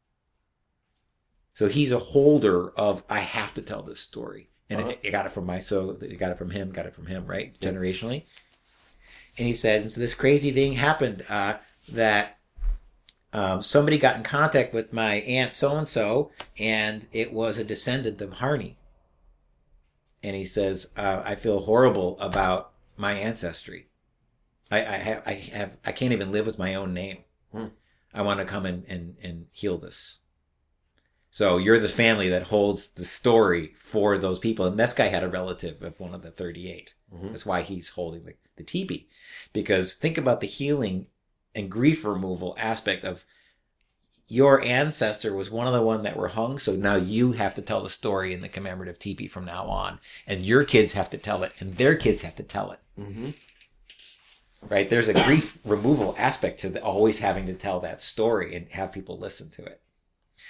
S3: So he's a holder of, I have to tell this story. And uh-huh. I got it from my, so I got it from him, got it from him, right? Yeah. Generationally. And he said, so this crazy thing happened, uh, that, um, somebody got in contact with my aunt so-and-so, and it was a descendant of Harney. And he says, uh, I feel horrible about my ancestry. I, I have, I have, I can't even live with my own name. Hmm. I want to come and, and, and heal this. So you're the family that holds the story for those people. And this guy had a relative of one of the thirty-eight. Mm-hmm. That's why he's holding the, the teepee. Because think about the healing and grief removal aspect of your ancestor was one of the one that were hung. So now you have to tell the story in the commemorative teepee from now on. And your kids have to tell it. And their kids have to tell it. Mm-hmm. Right? There's a grief removal aspect to the, always having to tell that story and have people listen to it.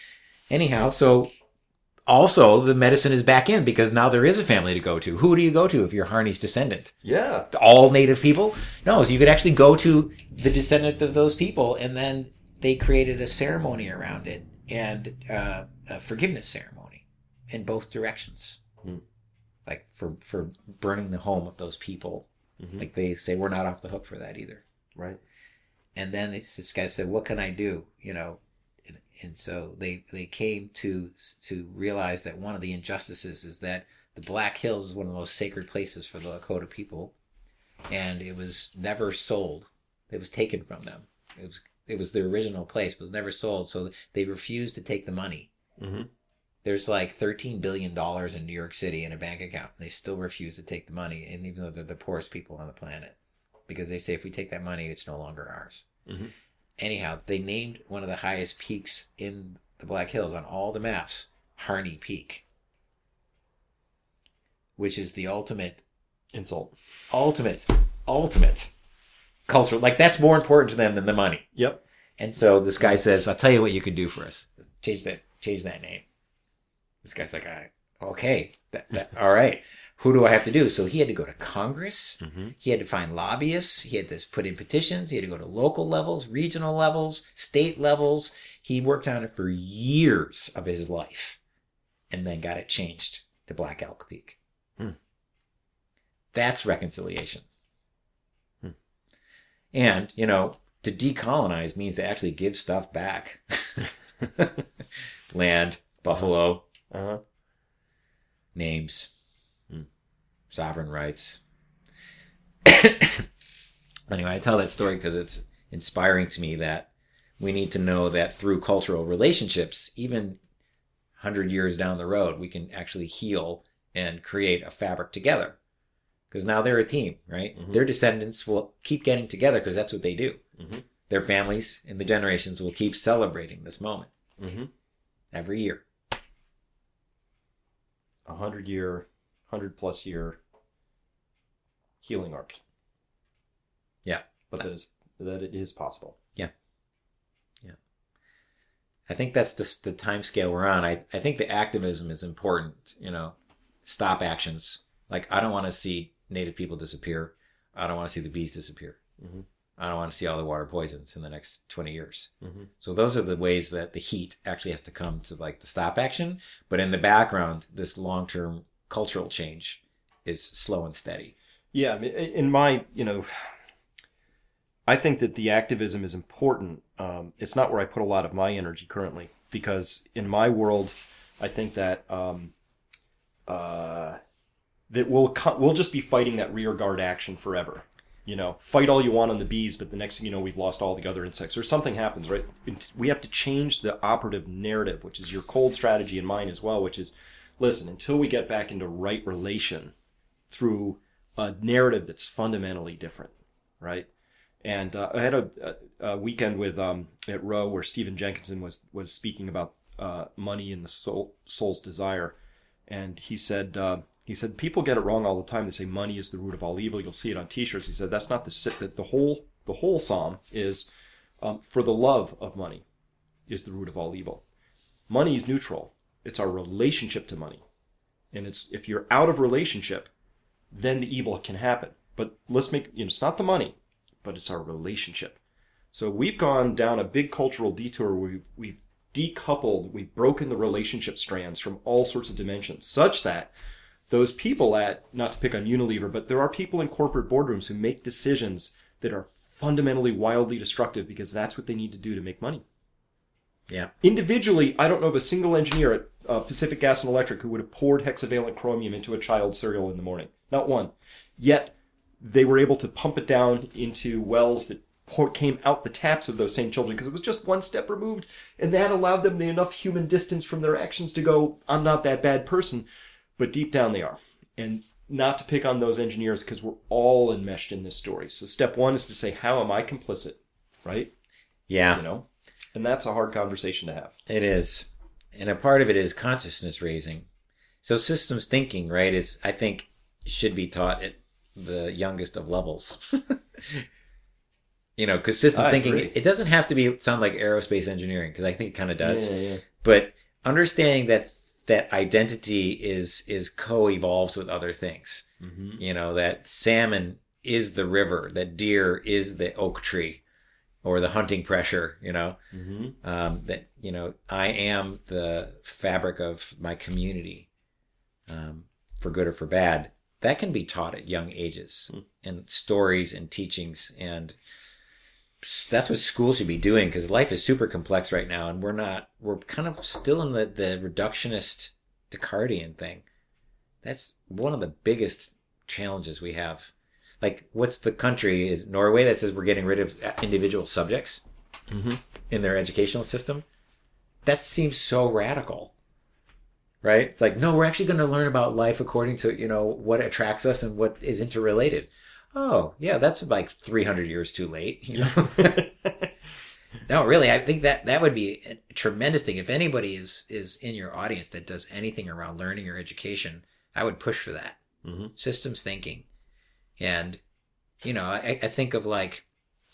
S3: Anyhow, so also the medicine is back in because now there is a family to go to. Who do you go to if you're Harney's descendant?
S2: Yeah.
S3: All native people? No, so you could actually go to the descendant of those people, and then they created a ceremony around it and uh, a forgiveness ceremony in both directions. Hmm. Like for, for burning the home of those people. Mm-hmm. Like they say, we're not off the hook for that either.
S2: Right.
S3: And then this, this guy said, what can I do? You know, and, and so they, they came to, to realize that one of the injustices is that the Black Hills is one of the most sacred places for the Lakota people. And it was never sold. It was taken from them. It was, it was their original place, but it was never sold. So they refused to take the money. Mm-hmm. There's like thirteen billion dollars in New York City in a bank account. They still refuse to take the money, and even though they're the poorest people on the planet. Because they say if we take that money, it's no longer ours. Mm-hmm. Anyhow, they named one of the highest peaks in the Black Hills on all the maps, Harney Peak. Which is the ultimate...
S2: insult.
S3: Ultimate, ultimate cultural... Like, that's more important to them than the money.
S2: Yep.
S3: And so this guy says, I'll tell you what you can do for us. Change that, change that name. This guy's like, okay, that, that, all right. Who do I have to do? So he had to go to Congress. Mm-hmm. He had to find lobbyists. He had to put in petitions. He had to go to local levels, regional levels, state levels. He worked on it for years of his life and then got it changed to Black Elk Peak. Hmm. That's reconciliation. Hmm. And, you know, to decolonize means to actually give stuff back. Land, buffalo. Uh-huh. Names. Hmm. Sovereign rights. Anyway, I tell that story because it's inspiring to me that we need to know that through cultural relationships, even one hundred years down the road, we can actually heal and create a fabric together. Because now they're a team, right? Mm-hmm. Their descendants will keep getting together because that's what they do. Mm-hmm. Their families and the generations will keep celebrating this moment. Mm-hmm. Every year.
S2: A hundred year, hundred plus year healing arc.
S3: Yeah.
S2: But that is, that it is possible.
S3: Yeah. Yeah. I think that's the, the time scale we're on. I, I think the activism is important, you know, stop actions. Like, I don't want to see Native people disappear. I don't want to see the bees disappear. Mm-hmm. I don't want to see all the water poisons in the next twenty years. Mm-hmm. So those are the ways that the heat actually has to come to like the stop action. But in the background, this long-term cultural change is slow and steady.
S2: Yeah. In my, you know, I think that the activism is important. Um, it's not where I put a lot of my energy currently, because in my world, I think that, um, uh, that we'll, we'll just be fighting that rear guard action forever. You know, fight all you want on the bees, but the next thing you know, we've lost all the other insects. Or something happens, right? We have to change the operative narrative, which is your cold strategy and mine as well, which is, listen, until we get back into right relation through a narrative that's fundamentally different, right? And uh, I had a, a weekend with um, at Roe where Stephen Jenkinson was was speaking about uh, money and the soul, soul's desire, and he said... Uh, He said, people get it wrong all the time. They say money is the root of all evil. You'll see it on T-shirts. He said, that's not the that the whole the whole psalm is um, for the love of money is the root of all evil. Money is neutral. It's our relationship to money. And it's if you're out of relationship, then the evil can happen. But let's make, you know, it's not the money, but it's our relationship. So we've gone down a big cultural detour where we've, we've decoupled, we've broken the relationship strands from all sorts of dimensions, such that those people at, not to pick on Unilever, but there are people in corporate boardrooms who make decisions that are fundamentally wildly destructive because that's what they need to do to make money.
S3: Yeah.
S2: Individually, I don't know of a single engineer at uh, Pacific Gas and Electric who would have poured hexavalent chromium into a child's cereal in the morning. Not one. Yet, they were able to pump it down into wells that pour, came out the taps of those same children because it was just one step removed, and that allowed them the enough human distance from their actions to go, I'm not that bad person. But deep down they are. And not to pick on those engineers because we're all enmeshed in this story. So step one is to say, how am I complicit? Right?
S3: Yeah.
S2: You know? And that's a hard conversation to have.
S3: It is. And a part of it is consciousness raising. So systems thinking, right, is, I think, should be taught at the youngest of levels. You know, because systems I thinking, it, it doesn't have to be sound like aerospace engineering, because I think it kind of does.
S2: Yeah, yeah.
S3: But understanding that that identity is is co-evolves with other things. Mm-hmm. You know, that salmon is the river, that deer is the oak tree, or the hunting pressure, you know, mm-hmm. um, that, you know, I am the fabric of my community, um, for good or for bad. That can be taught at young ages, mm. and stories and teachings. And that's what school should be doing, because life is super complex right now. And we're not, we're kind of still in the, the reductionist Descartesian thing. That's one of the biggest challenges we have. Like, what's the country is Norway that says we're getting rid of individual subjects mm-hmm. in their educational system? That seems so radical, right? It's like, no, we're actually going to learn about life according to, you know, what attracts us and what is interrelated. Oh, yeah, that's like three hundred years too late, you know? No, really, I think that that would be a tremendous thing. If anybody is, is in your audience that does anything around learning or education, I would push for that. Mm-hmm. Systems thinking. And, you know, I, I think of like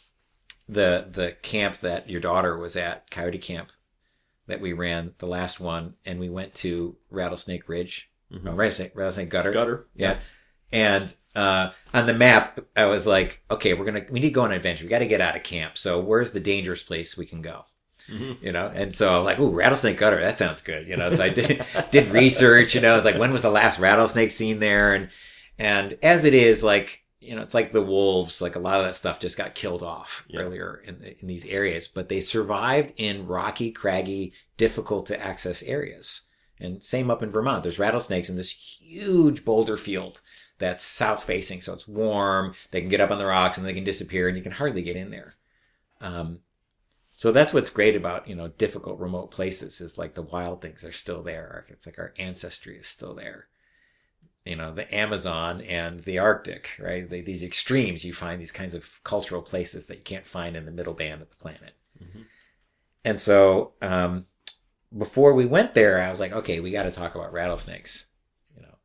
S3: the the camp that your daughter was at, Coyote Camp, that we ran, the last one, and we went to Rattlesnake Ridge, mm-hmm. no, Rattlesnake, Rattlesnake Gutter.
S2: Gutter.
S3: Yeah. And uh, on the map, I was like, okay, we're going to, we need to go on an adventure. We got to get out of camp. So where's the dangerous place we can go? Mm-hmm. You know? And so I'm like, ooh, Rattlesnake Gutter. That sounds good. You know? So I did, did research, you know, I was like, when was the last rattlesnake seen there? And, and as it is, like, you know, it's like the wolves, like a lot of that stuff just got killed off yeah. earlier in, in these areas, but they survived in rocky, craggy, difficult to access areas. And same up in Vermont. There's rattlesnakes in this huge boulder field that's south facing. So it's warm. They can get up on the rocks and they can disappear and you can hardly get in there. Um, so that's what's great about, you know, difficult remote places is like the wild things are still there. It's like our ancestry is still there. You know, the Amazon and the Arctic, right? They, these extremes, you find these kinds of cultural places that you can't find in the middle band of the planet. Mm-hmm. And so, um, before we went there, I was like, okay, we got to talk about rattlesnakes, you know.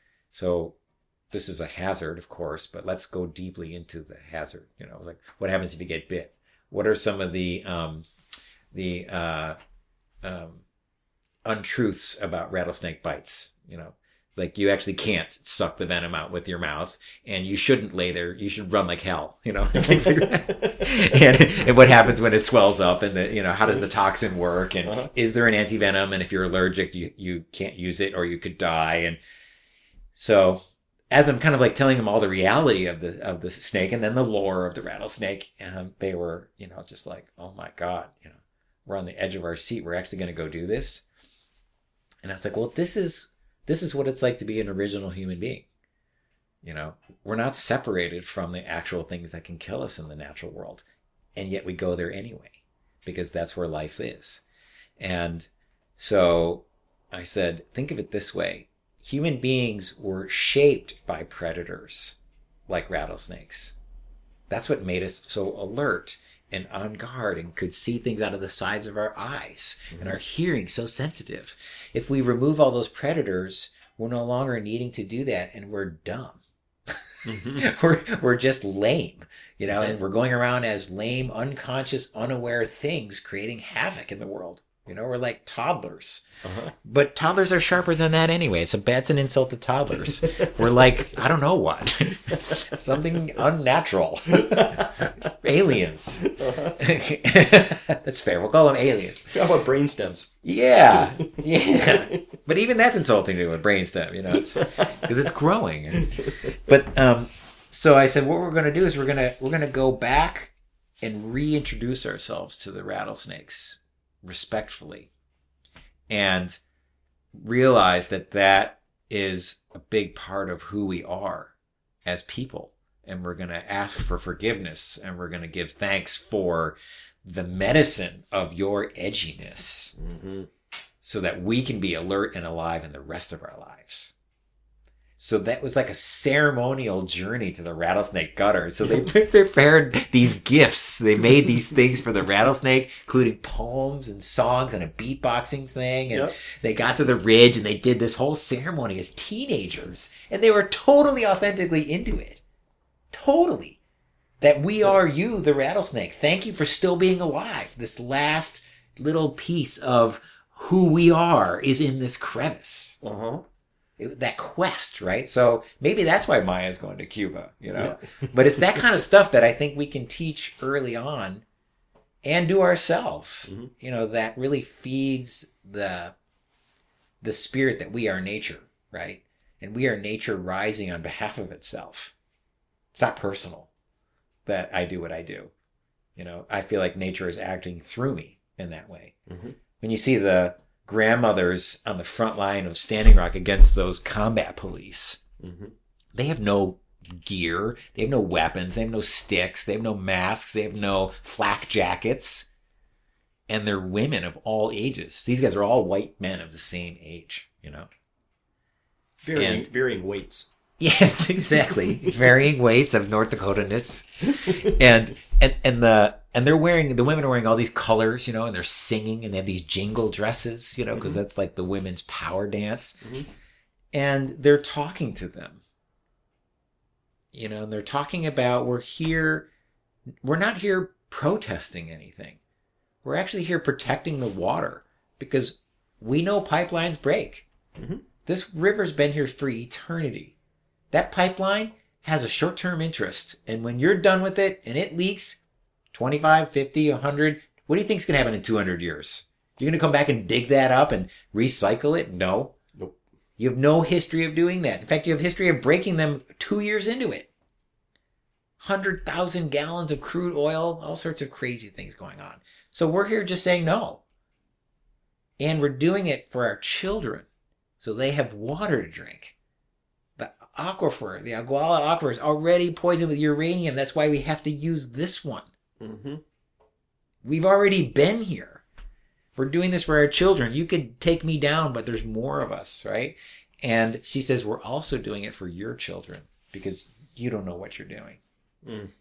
S3: So this is a hazard, of course, but let's go deeply into the hazard. You know, like, what happens if you get bit? What are some of the um, the uh, um, untruths about rattlesnake bites? You know, like you actually can't suck the venom out with your mouth, and you shouldn't lay there. You should run like hell. You know, things like that. and, and what happens when it swells up, and the you know how does the toxin work, and uh-huh. is there an antivenom? And if you're allergic, you you can't use it, or you could die. And so, as I'm kind of like telling them all the reality of the of the snake and then the lore of the rattlesnake, um, they were, you know, just like, oh my God, you know, we're on the edge of our seat. We're actually going to go do this. And I was like, well, this is this is what it's like to be an original human being. You know, we're not separated from the actual things that can kill us in the natural world, and yet we go there anyway because that's where life is. And so I said, think of it this way. Human beings were shaped by predators like rattlesnakes. That's what made us so alert and on guard and could see things out of the sides of our eyes mm-hmm. and our hearing so sensitive. If we remove all those predators, we're no longer needing to do that and we're dumb. Mm-hmm. we're, we're just lame, you know, and we're going around as lame, unconscious, unaware things creating havoc in the world. You know, we're like toddlers. Uh-huh. But toddlers are sharper than that anyway. It's a that's an insult to toddlers. We're like, I don't know what. Something unnatural. Aliens. Uh-huh. That's fair. We'll call them aliens.
S2: How about brain stems?
S3: Yeah. Yeah. But even that's insulting to a brain stem, you know, because it's, it's growing. But um, so I said, what we're going to do is we're going to we're going to go back and reintroduce ourselves to the rattlesnakes respectfully and realize that that is a big part of who we are as people. And we're going to ask for forgiveness and we're going to give thanks for the medicine of your edginess mm-hmm. so that we can be alert and alive in the rest of our lives. So that was like a ceremonial journey to the Rattlesnake Gutter. So they prepared these gifts. They made these things for the rattlesnake, including poems and songs and a beatboxing thing. And yep. they got to the ridge and they did this whole ceremony as teenagers. And they were totally authentically into it. Totally. That we are you, the rattlesnake. Thank you for still being alive. This last little piece of who we are is in this crevice.
S2: Uh-huh.
S3: It, that quest, right? So maybe that's why Maya's going to Cuba, you know?
S2: Yeah.
S3: But it's that kind of stuff that I think we can teach early on and do ourselves,
S2: Mm-hmm.
S3: you know, that really feeds the the spirit that we are nature, right? And we are nature rising on behalf of itself. It's not personal that I do what I do. You know, I feel like nature is acting through me in that way.
S2: Mm-hmm.
S3: When you see the grandmothers on the front line of Standing Rock against those combat police,
S2: Mm-hmm.
S3: they have no gear, they have no weapons, they have no sticks, they have no masks, they have no flak jackets, and they're women of all ages. These guys are all white men of the same age, you know?
S2: Varying,
S3: And-
S2: varying weights.
S3: Yes, exactly. Varying weights of North Dakota-ness. And, and, and the, and they're wearing, the women are wearing all these colors, you know, and they're singing and they have these jingle dresses, you know, because
S2: Mm-hmm.
S3: that's like the women's power dance.
S2: Mm-hmm.
S3: And they're talking to them, you know, and they're talking about, we're here, we're not here protesting anything. We're actually here protecting the water because we know pipelines break.
S2: Mm-hmm.
S3: This river's been here for eternity. That pipeline has a short-term interest. And when you're done with it and it leaks twenty-five, fifty, one hundred, what do you think's going to happen in two hundred years? You're going to come back and dig that up and recycle it? No.
S2: Nope.
S3: You have no history of doing that. In fact, you have history of breaking them two years into it. one hundred thousand gallons of crude oil, all sorts of crazy things going on. So we're here just saying no. And we're doing it for our children so they have water to drink. The aquifer, the Aguala aquifer is already poisoned with uranium. That's why we have to use this one.
S2: Mm-hmm.
S3: We've already been here. We're doing this for our children. You could take me down, but there's more of us, right? And she says, we're also doing it for your children because you don't know what you're doing.
S2: Mm.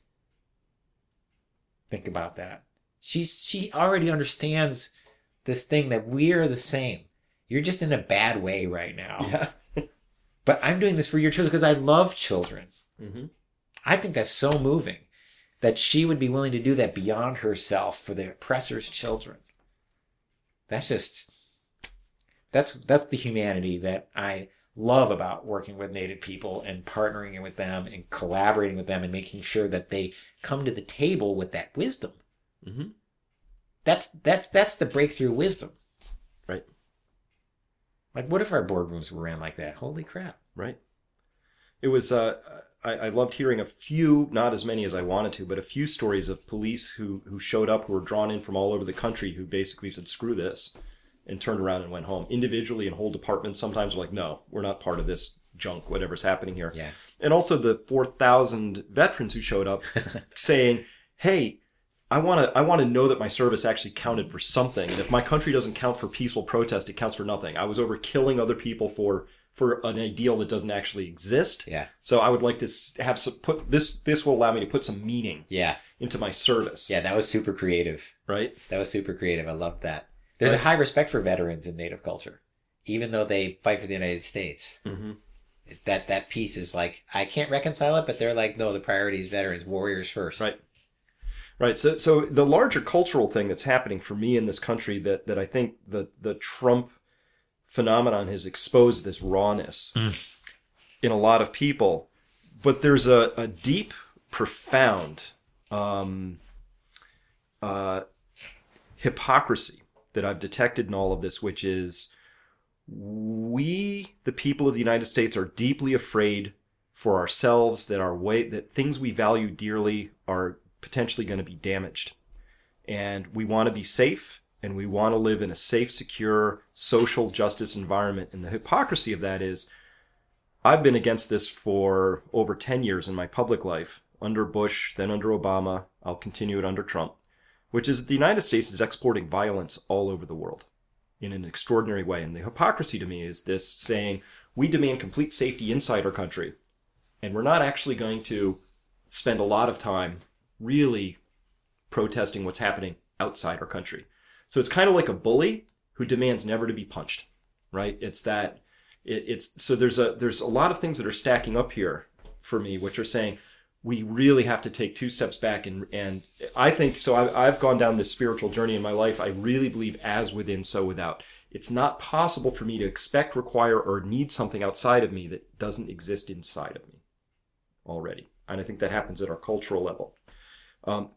S3: Think about that. She's, she already understands this thing that we are the same. You're just in a bad way right now.
S2: Yeah.
S3: But I'm doing this for your children because I love children.
S2: Mm-hmm.
S3: I think that's so moving that she would be willing to do that beyond herself for the oppressor's children. That's just, that's, that's the humanity that I love about working with Native people and partnering with them and collaborating with them and making sure that they come to the table with that wisdom.
S2: Mm-hmm.
S3: That's, that's, that's the breakthrough wisdom.
S2: Right.
S3: Like, what if our boardrooms were ran like that? Holy crap.
S2: Right. It was, uh, I, I loved hearing a few, not as many as I wanted to, but a few stories of police who, who showed up, who were drawn in from all over the country, who basically said, screw this, and turned around and went home. Individually and whole departments sometimes were like, no, we're not part of this junk, whatever's happening here.
S3: Yeah.
S2: And also the four thousand veterans who showed up saying, hey, I want to I want to know that my service actually counted for something. And if my country doesn't count for peaceful protest, it counts for nothing. I was over killing other people for for an ideal that doesn't actually exist.
S3: Yeah.
S2: So I would like to s- have some put this this will allow me to put some meaning
S3: Yeah.
S2: into my service.
S3: Yeah, that was super creative.
S2: Right?
S3: That was super creative. I loved that. There's
S2: Right.
S3: a high respect for veterans in Native culture, even though they fight for the United States.
S2: Mm-hmm.
S3: That that piece is like, I can't reconcile it, but they're like, no, the priority is veterans, warriors first.
S2: Right. Right. So so the larger cultural thing that's happening for me in this country that, that I think the, the Trump phenomenon has exposed this rawness
S3: Mm.
S2: in a lot of people. But there's a, a deep, profound um, uh, hypocrisy that I've detected in all of this, which is we, the people of the United States, are deeply afraid for ourselves that our way, that things we value dearly are potentially going to be damaged. And we want to be safe, and we want to live in a safe, secure, social justice environment. And the hypocrisy of that is, I've been against this for over ten years in my public life, under Bush, then under Obama. I'll continue it under Trump, which is that the United States is exporting violence all over the world in an extraordinary way. And the hypocrisy to me is this saying, we demand complete safety inside our country, and we're not actually going to spend a lot of time really protesting what's happening outside our country. So it's kind of like a bully who demands never to be punched, right? It's that, it, it's, so there's a, there's a lot of things that are stacking up here for me, which are saying, we really have to take two steps back. And, and I think, so I, I've gone down this spiritual journey in my life. I really believe as within, so without. It's not possible for me to expect, require, or need something outside of me that doesn't exist inside of me already. And I think that happens at our cultural level. Um,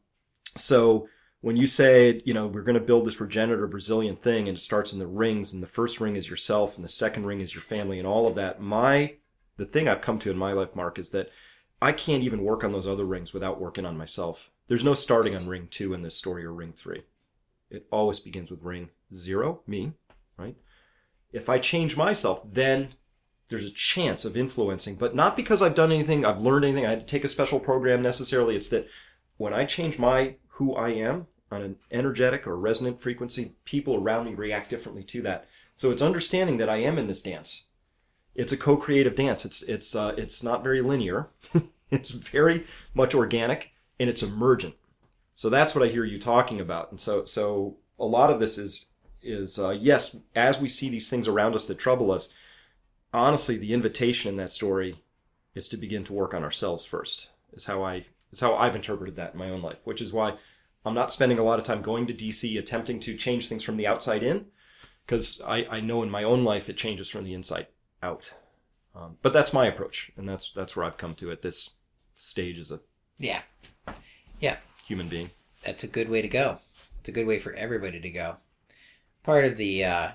S2: so when you say, you know, we're going to build this regenerative, resilient thing, and it starts in the rings, and the first ring is yourself, and the second ring is your family, and all of that, my, the thing I've come to in my life, Mark, is that I can't even work on those other rings without working on myself. There's no starting on ring two in this story or ring three. It always begins with ring zero, me, right? If I change myself, then there's a chance of influencing, but not because I've done anything, I've learned anything, I had to take a special program necessarily. It's that when I change my, who I am on an energetic or resonant frequency, people around me react differently to that. So it's understanding that I am in this dance. It's a co-creative dance. It's it's uh, it's not very linear. It's very much organic, and it's emergent. So that's what I hear you talking about. And so so a lot of this is is uh, yes, as we see these things around us that trouble us, honestly, the invitation in that story is to begin to work on ourselves first. Is how I is how I've interpreted that in my own life, which is why I'm not spending a lot of time going to D C attempting to change things from the outside in, because I, I know in my own life it changes from the inside out. Um, but that's my approach, and that's that's where I've come to at this stage as a
S3: yeah yeah
S2: human being.
S3: That's a good way to go. It's a good way for everybody to go. Part of the uh,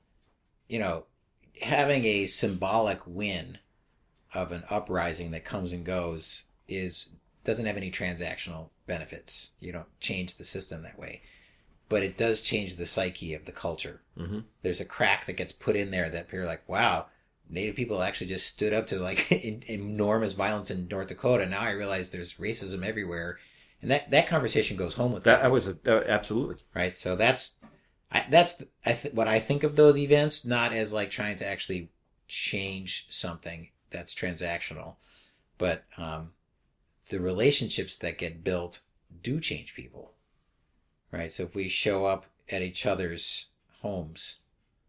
S3: you know, having a symbolic win of an uprising that comes and goes is doesn't have any transactional benefits. You don't change the system that way, but it does change the psyche of the culture. Mm-hmm. There's a crack that gets put in there that people are like, wow, Native people actually just stood up to like enormous violence in North Dakota. Now I realize there's racism everywhere, and that, that conversation goes home with
S2: that. That was a, uh, absolutely
S3: right. So that's I, that's I th- what I think of those events, not as like trying to actually change something that's transactional, but um, the relationships that get built do change people, right? So if we show up at each other's homes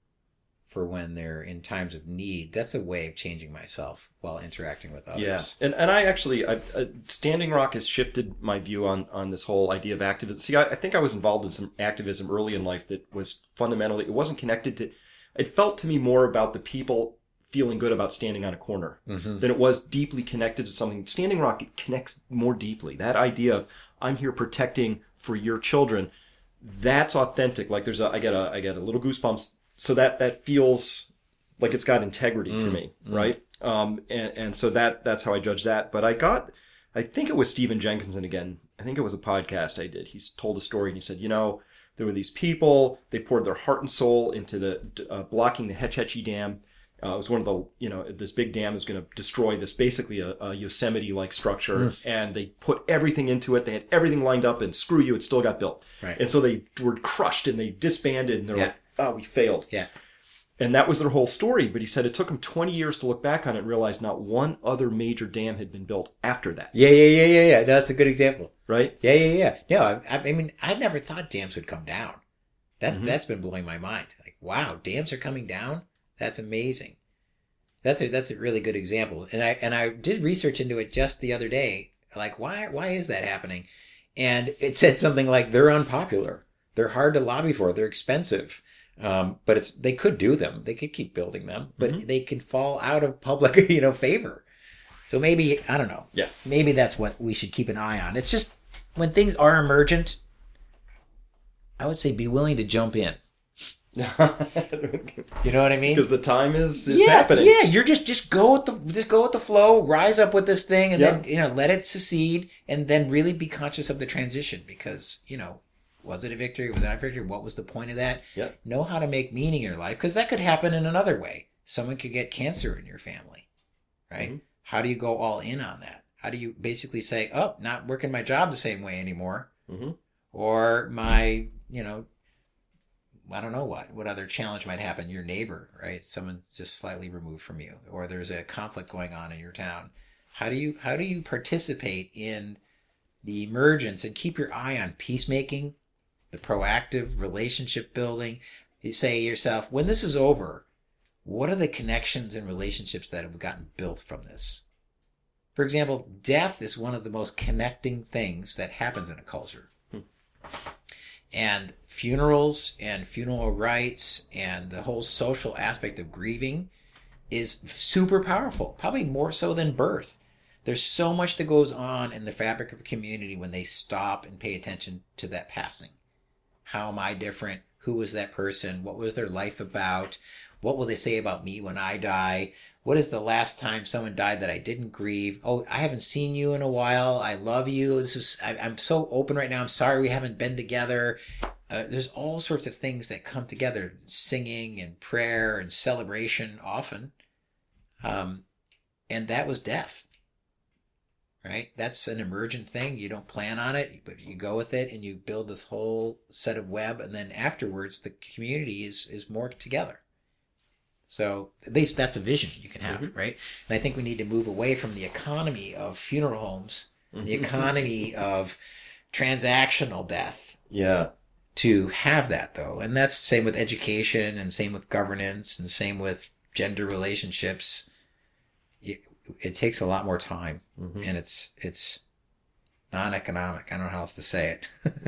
S3: for when they're in times of need, that's a way of changing myself while interacting with others.
S2: Yeah, and and I actually, I, uh, Standing Rock has shifted my view on, on this whole idea of activism. See, I, I think I was involved in some activism early in life that was fundamentally, it wasn't connected to, it felt to me more about the people feeling good about standing on a corner mm-hmm. than it was deeply connected to something. Standing Rock connects more deeply. That idea of, I'm here protecting for your children, that's authentic. Like there's a, I get a, I get a little goosebumps. So that, that feels like it's got integrity mm, to me, mm. right? Um, and, and so that, that's how I judge that. But I got, I think it was Stephen Jenkinson again. I think it was a podcast I did. He told a story and he said, you know, there were these people, they poured their heart and soul into the, uh, blocking the Hetch Hetchy Dam. Uh, it was one of the, you know, this big dam is going to destroy this, basically a, a Yosemite-like structure. Mm. And they put everything into it. They had everything lined up and screw you, it still got built. Right. And so they were crushed and they disbanded and they're yeah. like, oh, we failed.
S3: Yeah.
S2: And that was their whole story. But he said it took him twenty years to look back on it and realize not one other major dam had been built after that.
S3: Yeah, yeah, yeah, yeah, yeah. That's a good example.
S2: Right?
S3: Yeah, yeah, yeah. No, I, I mean, I never thought dams would come down. That, mm-hmm. That's been blowing my mind. Like, wow, dams are coming down? That's amazing. That's a, that's a really good example. And I, and I did research into it just the other day. Like, why, why is that happening? And it said something like, they're unpopular. They're hard to lobby for. They're expensive. Um, but it's, they could do them. They could keep building them, but mm-hmm. they can fall out of public, you know, favor. So maybe, I don't know.
S2: Yeah.
S3: Maybe that's what we should keep an eye on. It's just when things are emergent, I would say be willing to jump in. You know what I mean?
S2: Because the time is it's
S3: yeah,
S2: happening.
S3: Yeah, you're just just go with the just go with the flow, rise up with this thing, and yep. then you know let it succeed, and then really be conscious of the transition. Because you know, was it a victory? Was it not a victory? What was the point of that?
S2: Yep.
S3: Know how to make meaning in your life, because that could happen in another way. Someone could get cancer in your family, right? Mm-hmm. How do you go all in on that? How do you basically say, "Oh, not working my job the same way anymore,"
S2: mm-hmm.
S3: or my, you know. I don't know what, what other challenge might happen. Your neighbor, right? Someone just slightly removed from you, or there's a conflict going on in your town. How do you, how do you participate in the emergence and keep your eye on peacemaking, the proactive relationship building? You say to yourself, when this is over, what are the connections and relationships that have gotten built from this? For example, death is one of the most connecting things that happens in a culture. Hmm. And funerals and funeral rites and the whole social aspect of grieving is super powerful, probably more so than birth. There's so much that goes on in the fabric of a community when they stop and pay attention to that passing. How am I different? Who was that person? What was their life about? What will they say about me when I die? What is the last time someone died that I didn't grieve? Oh, I haven't seen you in a while. I love you. This is, I, I'm so open right now. I'm sorry we haven't been together. Uh, there's all sorts of things that come together. Singing and prayer and celebration often. Um, and that was death. Right? That's an emergent thing. You don't plan on it, but you go with it and you build this whole set of web. And then afterwards, the community is, is more together. So at least that's a vision you can have, mm-hmm. right? And I think we need to move away from the economy of funeral homes, mm-hmm. the economy of transactional death.
S2: Yeah.
S3: To have that, though. And that's the same with education and same with governance and same with gender relationships. It, it takes a lot more time, mm-hmm. and it's it's non-economic. I don't know how else to say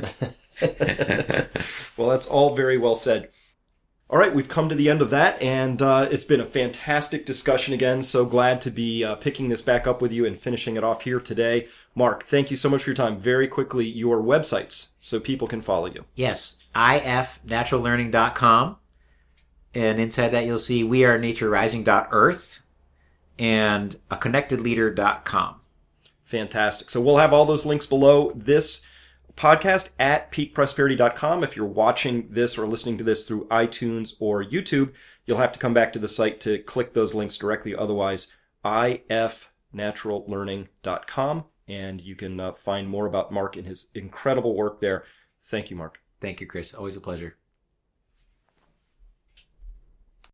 S2: it. Well, that's all very well said. All right, we've come to the end of that, and uh, it's been a fantastic discussion again. So glad to be uh, picking this back up with you and finishing it off here today. Mark, thank you so much for your time. Very quickly, your websites so people can follow you.
S3: Yes, I F natural learning dot com. And inside that, you'll see we are nature rising dot earth and a connected leader dot com.
S2: Fantastic. So we'll have all those links below this podcast at peak prosperity dot com. If you're watching this or listening to this through iTunes or YouTube, you'll have to come back to the site to click those links directly. Otherwise, I F natural learning dot com, and you can uh, find more about Mark and his incredible work there. Thank you, Mark.
S3: Thank you, Chris. Always a pleasure.